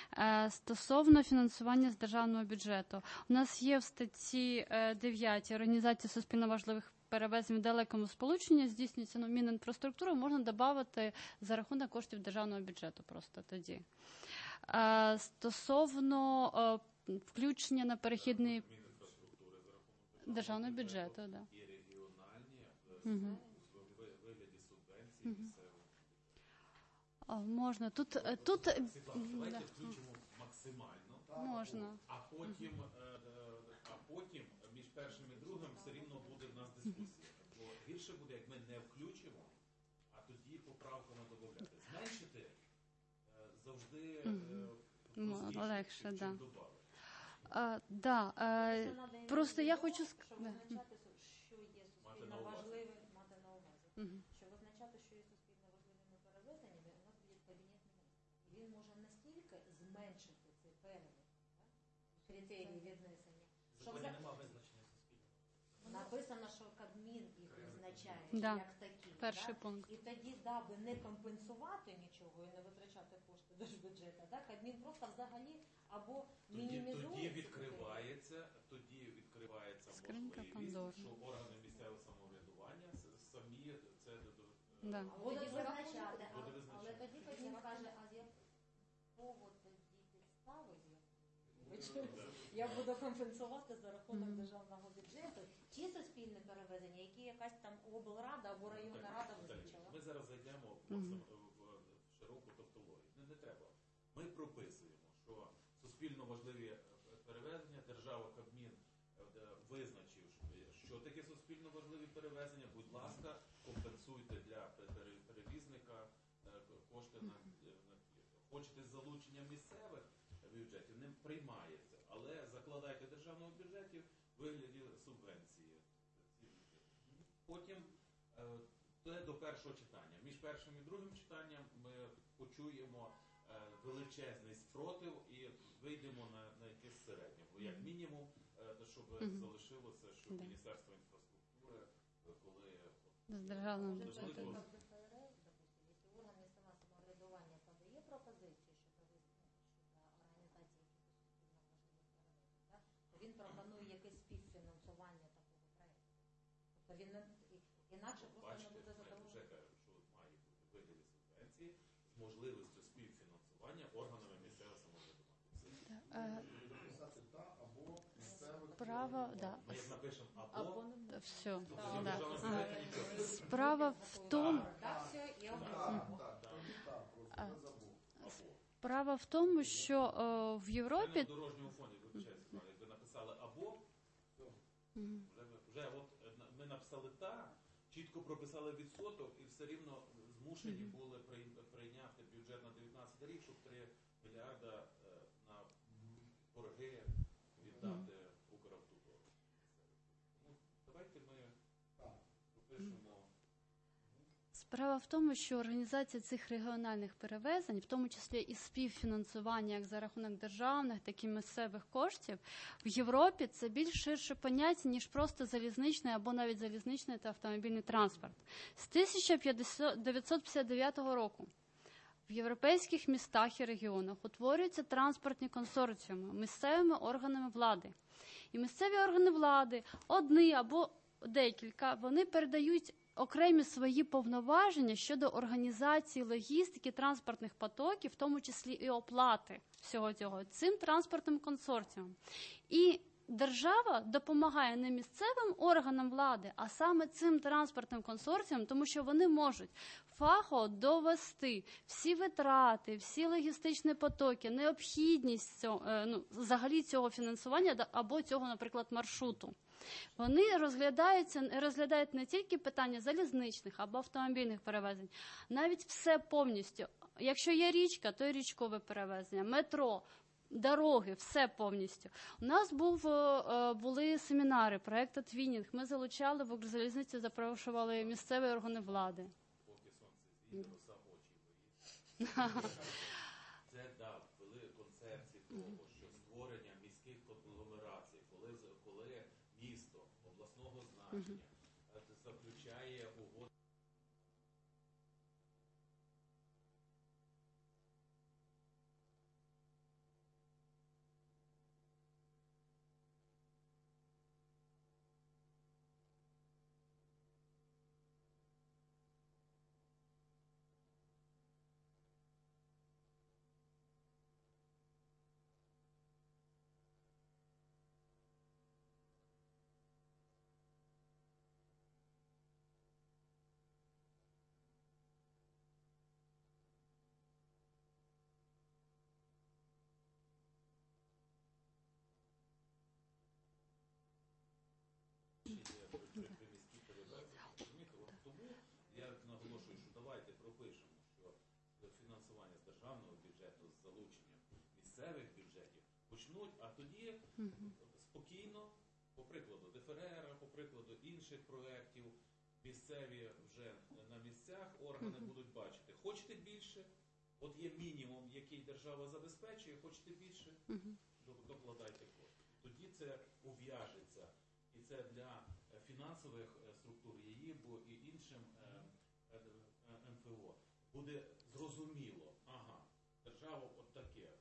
Стосовно фінансування з державного бюджету. У нас є в статті дев'ять організації суспільно важливих перевезень в далекому сполученні, здійснюється ну, Мінінфраструктури, можна додати за рахунок коштів державного бюджету просто тоді. Стосовно включення на перехідний державного бюджету, да. І регіональні Угу. в вигляді субвенцій Угу. місцевих. Можна. Тут, тут Давайте да. включимо максимально, Можна. а потім, а потім між першим і другим все рівно буде в нас дискусія. Бо гірше буде, як ми не включимо, а тоді поправками додати. Зменшити завжди Угу. Легше, чим да. додати. А, да, а, просто я хочу сказати, що є суспільно важливим, мати на увазі. Мгм. Що визначати, що є суспільно важливими перевезеннями, у нас буде кабінет міністрів. І він може настільки зменшити критерії віднесення. Щоб за... Нема визначення суспільного. Написано, що Кабмін їх визначає Да. як такі. Перший да? пункт. І тоді, даби не компенсувати нічого і не витрачати кошти держбюджету, да? Кабмін просто взагалі або Тоді, мінімізує. тоді ці відкривається, тоді відкривається Скринька можливість, Пандори. що органи місцевого самоврядування с- самі це до- до- Да. А буде визначати, а- Буде визначати. але тоді Кабмін скаже, а з якого тоді підстави є? Я буду компенсувати за рахунок державного бюджету чи суспільне перевезення, які якась там облрада або районна рада визначила. Ми зараз зайдемо в, в, в широку тавтологію. Не, не треба. Ми прописуємо, що суспільно важливі е, перевезення, держава, Кабмін е, де визначив, що- що таке суспільно важливі перевезення. Будь ласка, компенсуйте для пере- перевізника е, кошти на, на хочете з залученням місцевих бюджетів, не приймається, але закладайте в державному бюджеті в вигляді субвенції. Потім е, це до першого читання. Між першим і другим читанням ми почуємо е, величезний спротив і вийдемо на, на якесь середнє. Бо як мінімум, е, щоб Мгм. залишилося, що Да. Міністерство інфраструктури, е, коли З державного Може, бюджету. великого- Наприклад, ДФР, допустим, якщо орган місцевого самоврядування подає пропозицію щодо вис- щодо організації якихось суспільно важливих перевезень, да, то він пропонує якесь співфінансування такого проєкту. Тобто він не- і- інакше просто не бачите, буде я вже задоволений. кажу, що має бути в вигляді субвенції з можливістю співфінансування органами місцевого самоврядування. Все. Е, Написати та або місцевих Справа, да. Ми як напишемо або, Або не Все. то тоді Да. державна Ага. бюджетна нічого. Справа в тому, Так, все, і Так, обов'язково. так, так, так, просто не забув. Або. справа в тому, що е, в Це Європі на дорожньому фонді, вибачайте, якби написали або, все, Мгм. вже, вже от е, на- ми написали та, чітко прописали відсоток і все рівно змушені були прий- прийняти бюджет на дев'ятнадцятий рік, щоб три мільярда е, на борги віддати Укравтодору. Ну, давайте ми пропишемо. Справа в тому, що організація цих регіональних перевезень, в тому числі і співфінансування як за рахунок державних, так і місцевих коштів, в Європі це більш ширше поняття, ніж просто залізничний або навіть залізничний та автомобільний транспорт. З тисяча дев'ятсот п'ятдесят дев'ятого року в європейських містах і регіонах утворюються транспортні консорціуми місцевими органами влади. І місцеві органи влади, одні або декілька, вони передають окремі свої повноваження щодо організації логістики транспортних потоків, в тому числі і оплати всього цього, цим транспортним консорціумом. І держава допомагає не місцевим органам влади, а саме цим транспортним консорціям, тому що вони можуть фахово довести всі витрати, всі логістичні потоки, необхідність цього, е, ну, взагалі цього фінансування да- або цього, наприклад, маршруту. Вони розглядаються, розглядають не тільки питання залізничних або автомобільних перевезень, навіть все повністю. Якщо є річка, то і річкове перевезення, метро, дороги, все повністю. У нас був, е, були семінари, проєкт «Твінінг». Ми залучали в Укрзалізниці, запрошували місцеві органи влади. Поки сонце зійде, роса очі боїться. Це дав вели концепції того, що створення міських конгломерацій, коли, з- коли місто обласного значення е, заключає угоду. приміські перевезення. Розумієте, от тому я наголошую, що давайте пропишемо, що фінансування з державного бюджету, з залученням місцевих бюджетів почнуть, а тоді спокійно, по прикладу ДФРР, по прикладу інших проєктів, місцеві вже на місцях органи будуть бачити. Хочете більше? От є мінімум, який держава забезпечує, хочете більше? Докладайте кошти. тоді це ув'яжеться. І це для е, фінансових е, структур ЄІБ і іншим е, е, е, ем еф о буде зрозуміло, ага, держава от таке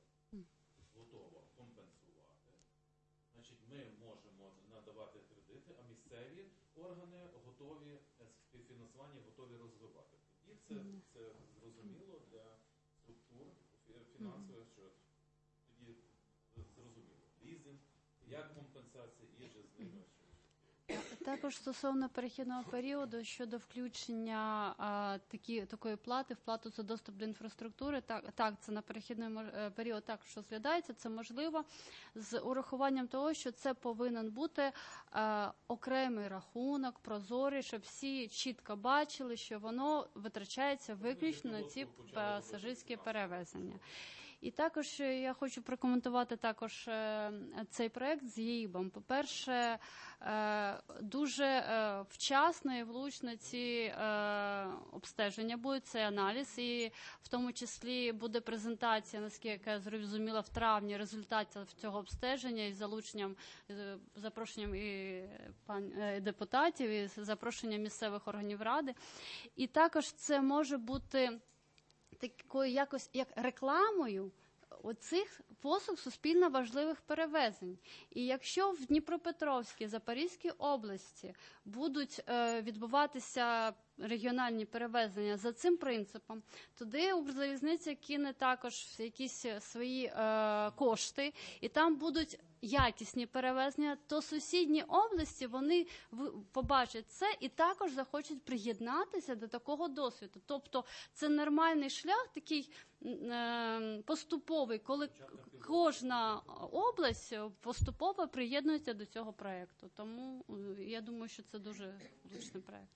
готова компенсувати. Значить, ми можемо надавати кредити, а місцеві органи готові е, співфінансування, готові розвивати. Тоді це, це зрозуміло для структур фі- фінансових, що тоді зрозуміло. Лізинг, як компенсація, і же з ними. Також стосовно перехідного періоду щодо включення а, такі, такої плати, вплату за доступ до інфраструктури, так, так це на перехідний мож- е, період також розглядається, це можливо, з урахуванням того, що це повинен бути е, окремий рахунок, прозорий, щоб всі чітко бачили, що воно витрачається виключно на ці пасажирські перевезення. І також я хочу прокоментувати також е, цей проект з ЄІБом. По-перше, е, дуже е, вчасно і влучно ці е, обстеження будуть, цей аналіз, і в тому числі буде презентація, наскільки я зрозуміла, в травні результатів цього обстеження із залученням, е, запрошенням і пан е, депутатів, і запрошенням місцевих органів ради. І також це може бути такою якось як рекламою оцих послуг суспільно важливих перевезень. І якщо в Дніпропетровській, Запорізькій області будуть е, відбуватися регіональні перевезення за цим принципом, тоді Укрзалізниця кине також якісь свої е, кошти, і там будуть якісні перевезення, то сусідні області, вони побачать це і також захочуть приєднатися до такого досвіду. Тобто це нормальний шлях, такий е, поступовий, коли кожна область поступово приєднується до цього проєкту. Тому я думаю, що це дуже влучний проєкт.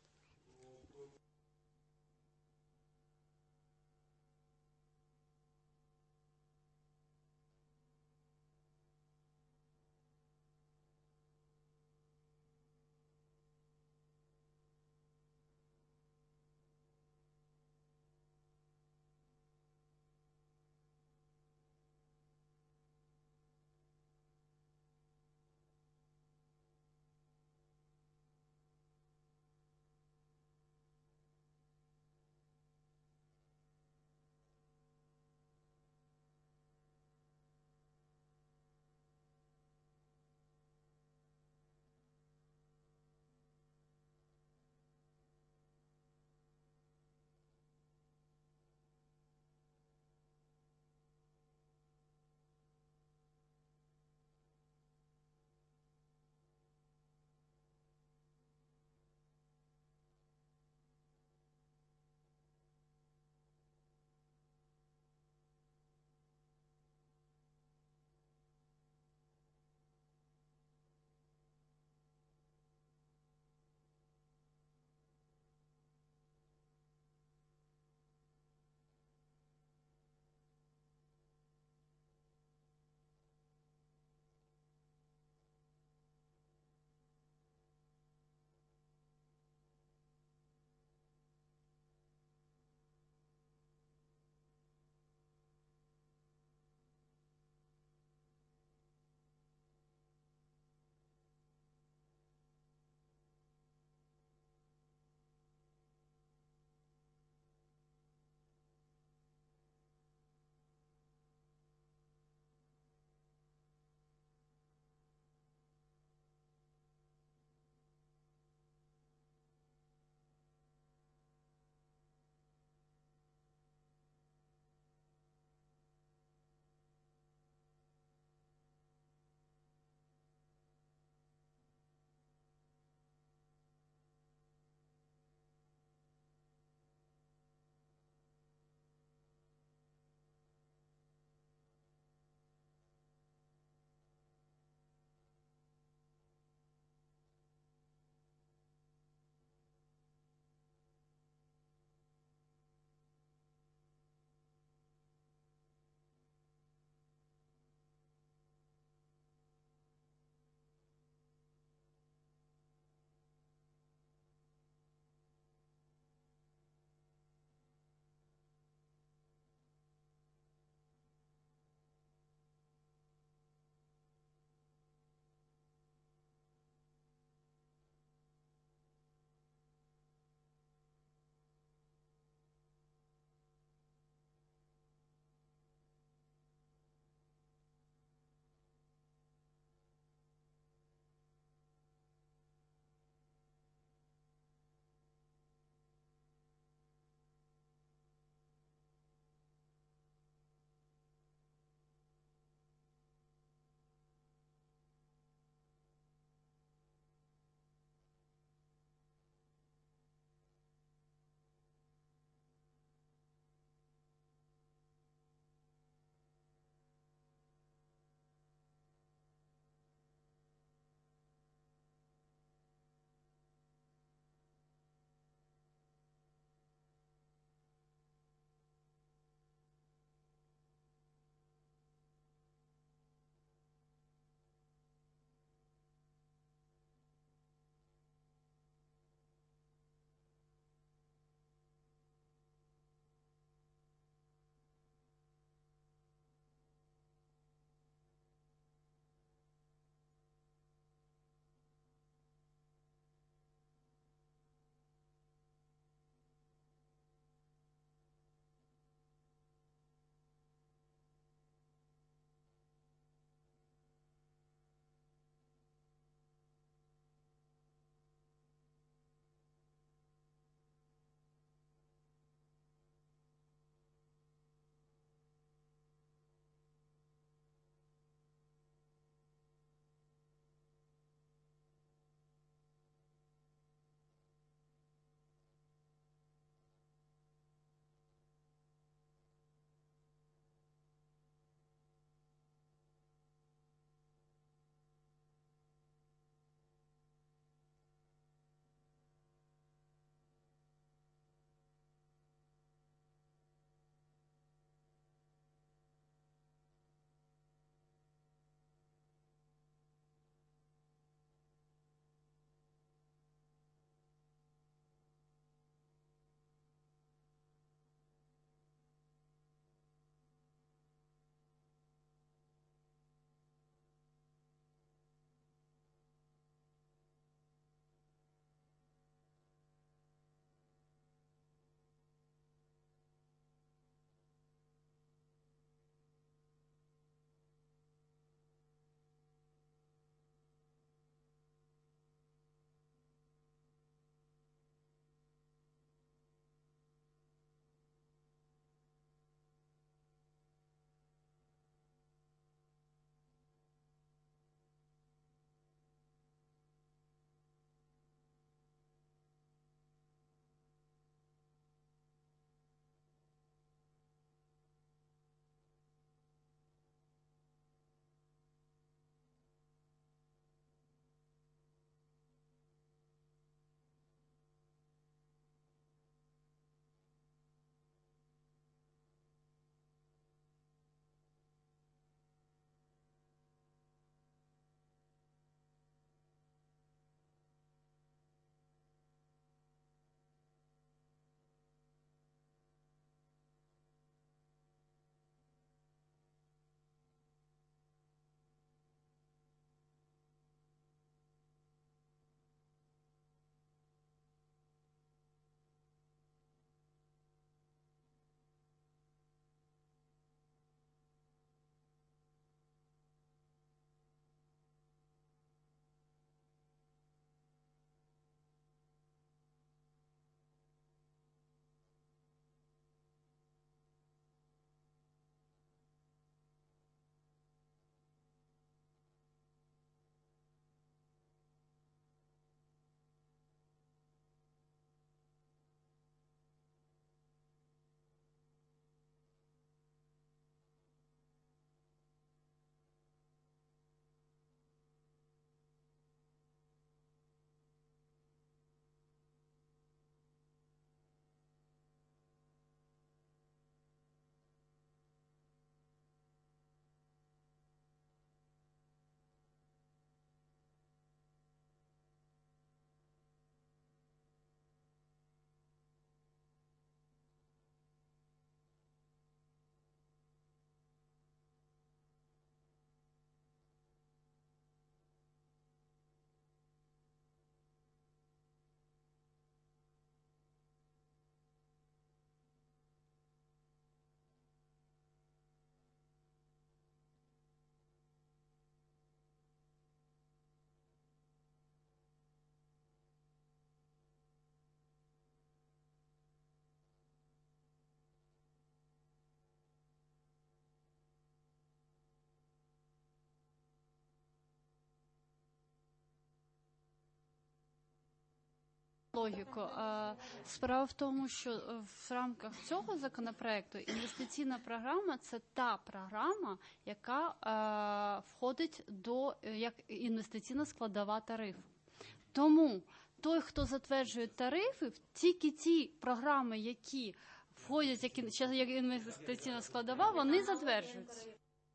Логіку. А, Справа в тому, що в рамках цього законопроекту інвестиційна програма – це та програма, яка а, входить до як інвестиційна складова тарифу. Тому той, хто затверджує тарифи, тільки ті програми, які входять як, як інвестиційна складова, вони затверджуються.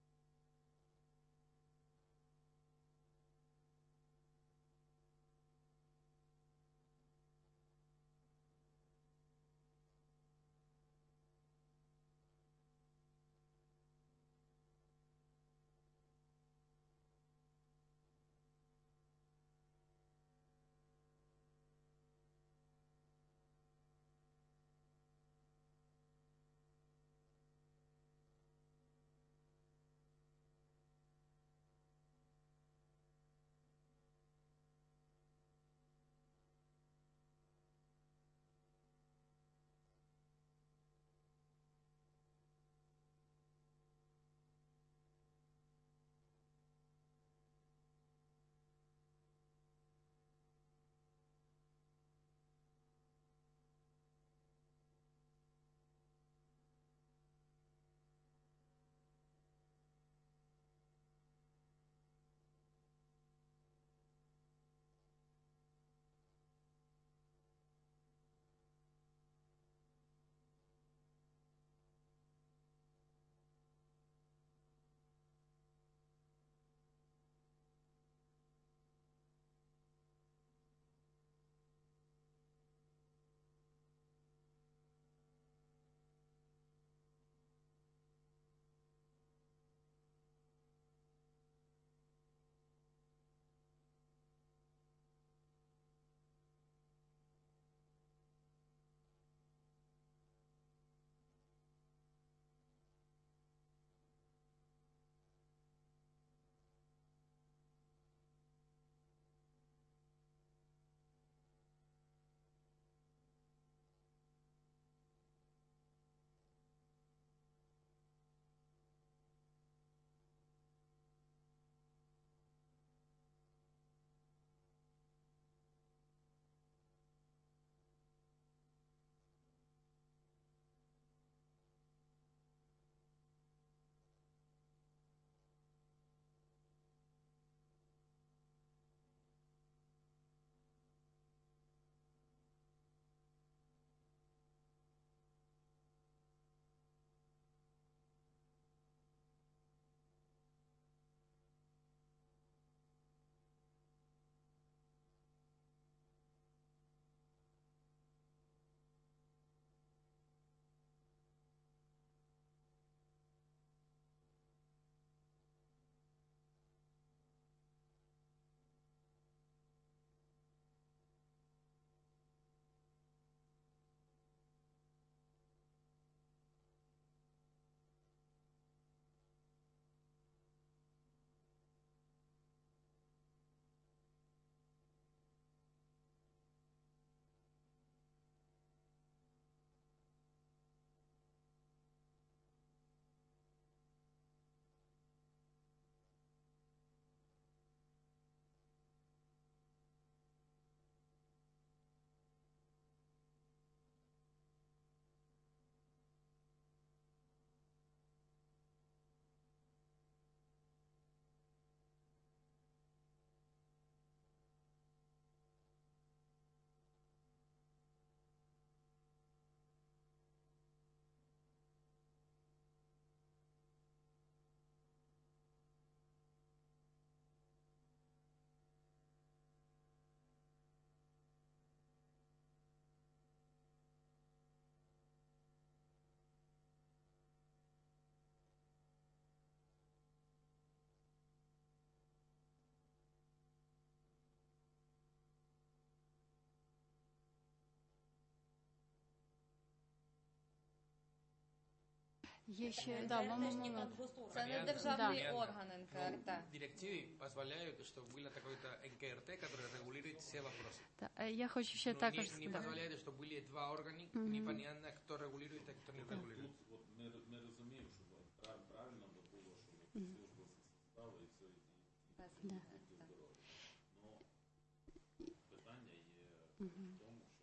Є ще, да, момент. Це не державний Да. орган эн ка эр тэ. Директивы позволяют, чтобы было такое-то эн ка эр тэ, которое регулирует все вопросы. Та, е, Я хочу ще Но також не, не сказати. позволяет, чтобы были два органа, Мгм. непонятно, кто регулирует, а кто не регулирует. От ми, ми розуміємо, що прав- правильно би було, щоб Мгм. служба составила і все, і, і, Да. і будьте здорові. Но питання є Мгм. в тому,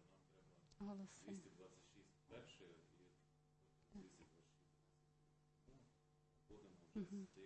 голоси. двісті двадцять шість перше і двісті двадцять шість. Будемо вже з тих, ну,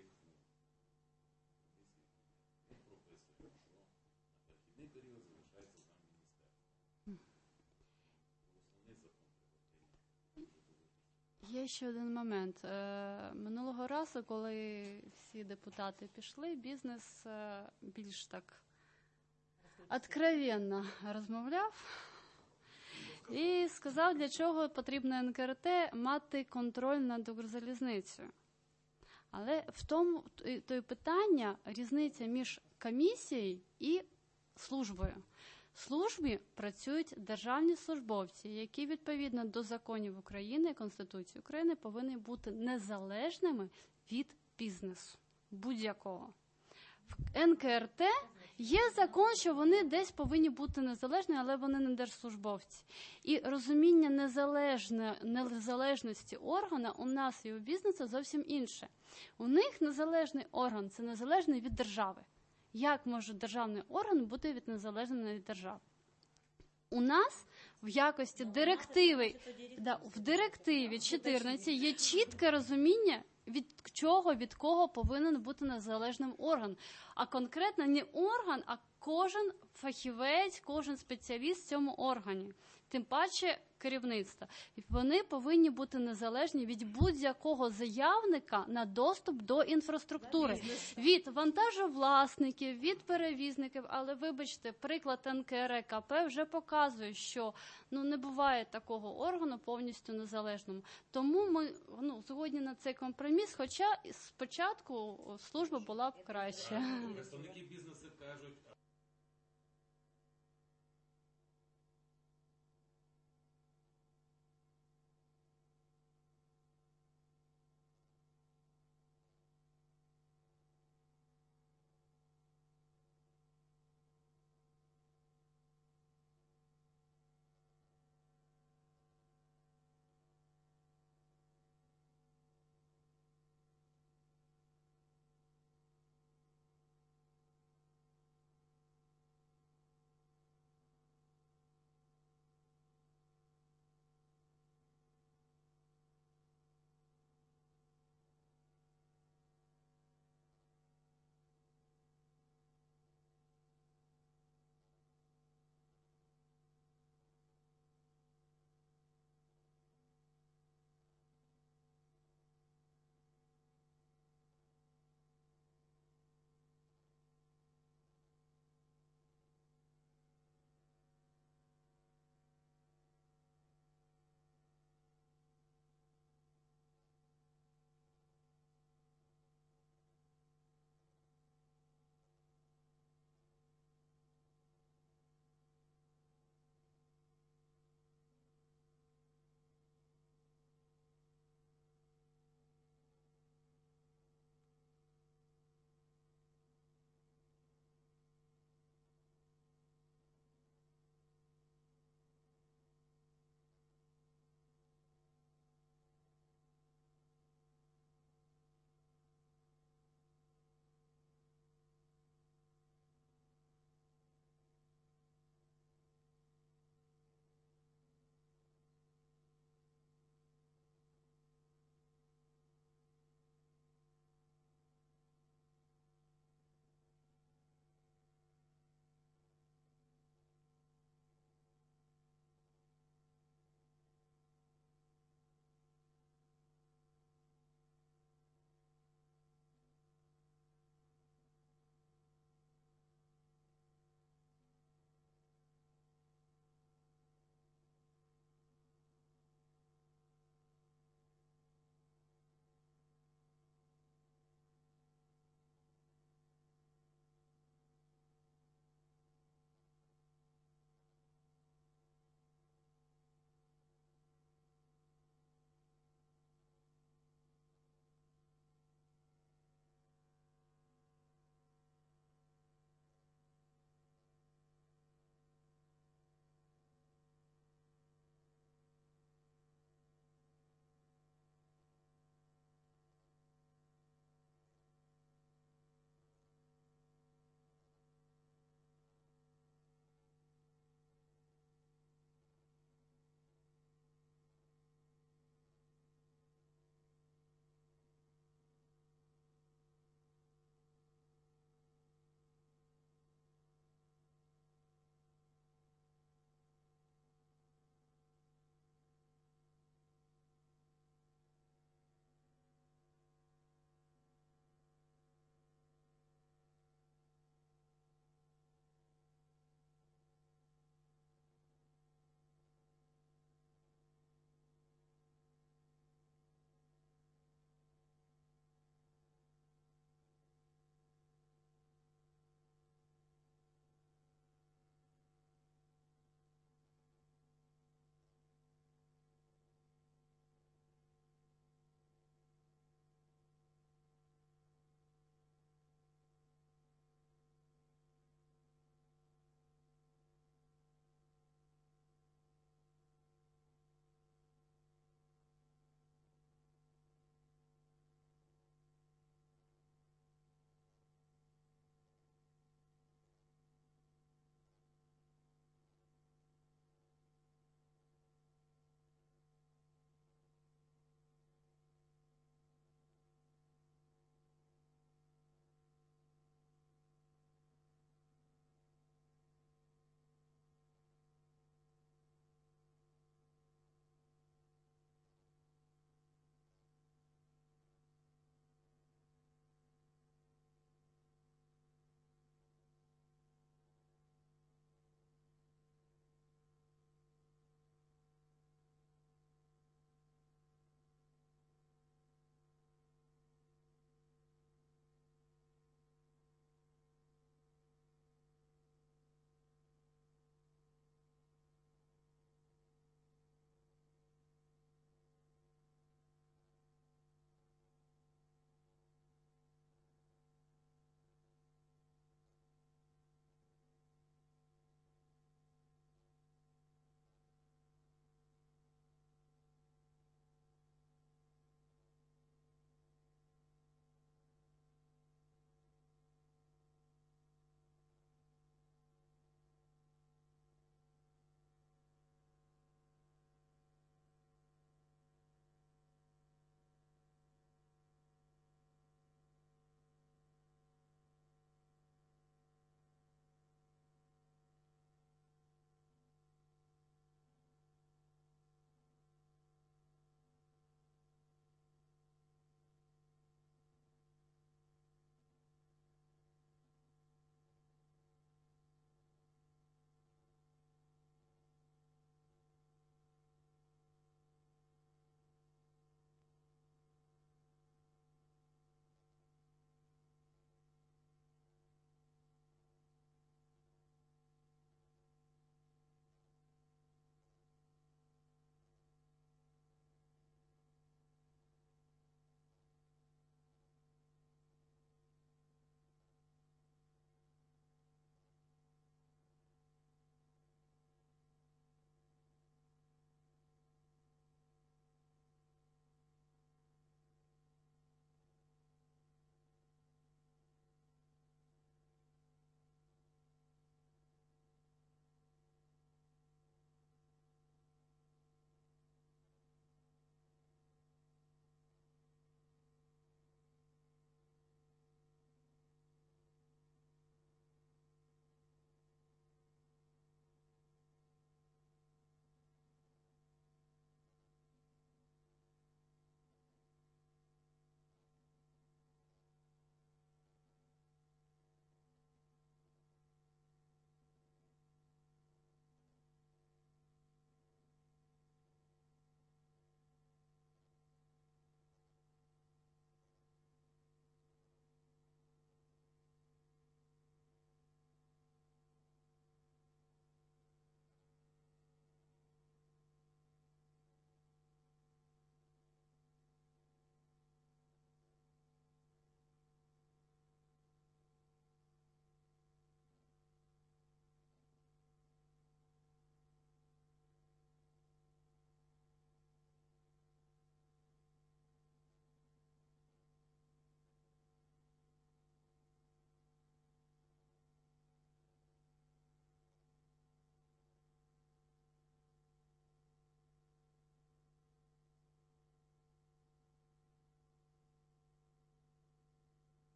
ми прописуємо, що на перехідний період залишається за міністерством. Основний закон треба прийняти. Є ще один момент. Е, Минулого разу, коли всі депутати пішли, бізнес е, більш так откровенно розмовляв і сказав, для чого потрібно ен ка ер те мати контроль над Укрзалізницею. Але в тому то й питання, різниця між комісією і службою. В службі працюють державні службовці, які відповідно до законів України і Конституції України повинні бути незалежними від бізнесу будь-якого. В ен ка ер те є закон, що вони десь повинні бути незалежні, але вони не держслужбовці. І розуміння незалежності органу у нас і у бізнесу зовсім інше. У них незалежний орган – це незалежний від держави. Як може державний орган бути від незалежним від держави? У нас в якості директиви, да, в директиві чотирнадцять є чітке розуміння, від чого, від кого повинен бути незалежним орган. А конкретно не орган, а кожен фахівець, кожен спеціаліст в цьому органі. Тим паче керівництва. Вони повинні бути незалежні від будь-якого заявника на доступ до інфраструктури. Від вантажовласників, від перевізників. Але, вибачте, приклад ен ка ер ка пе вже показує, що ну, не буває такого органу повністю незалежним. Тому ми ну, згодні на цей компроміс, хоча спочатку служба була б краща. Представники бізнесу кажуть,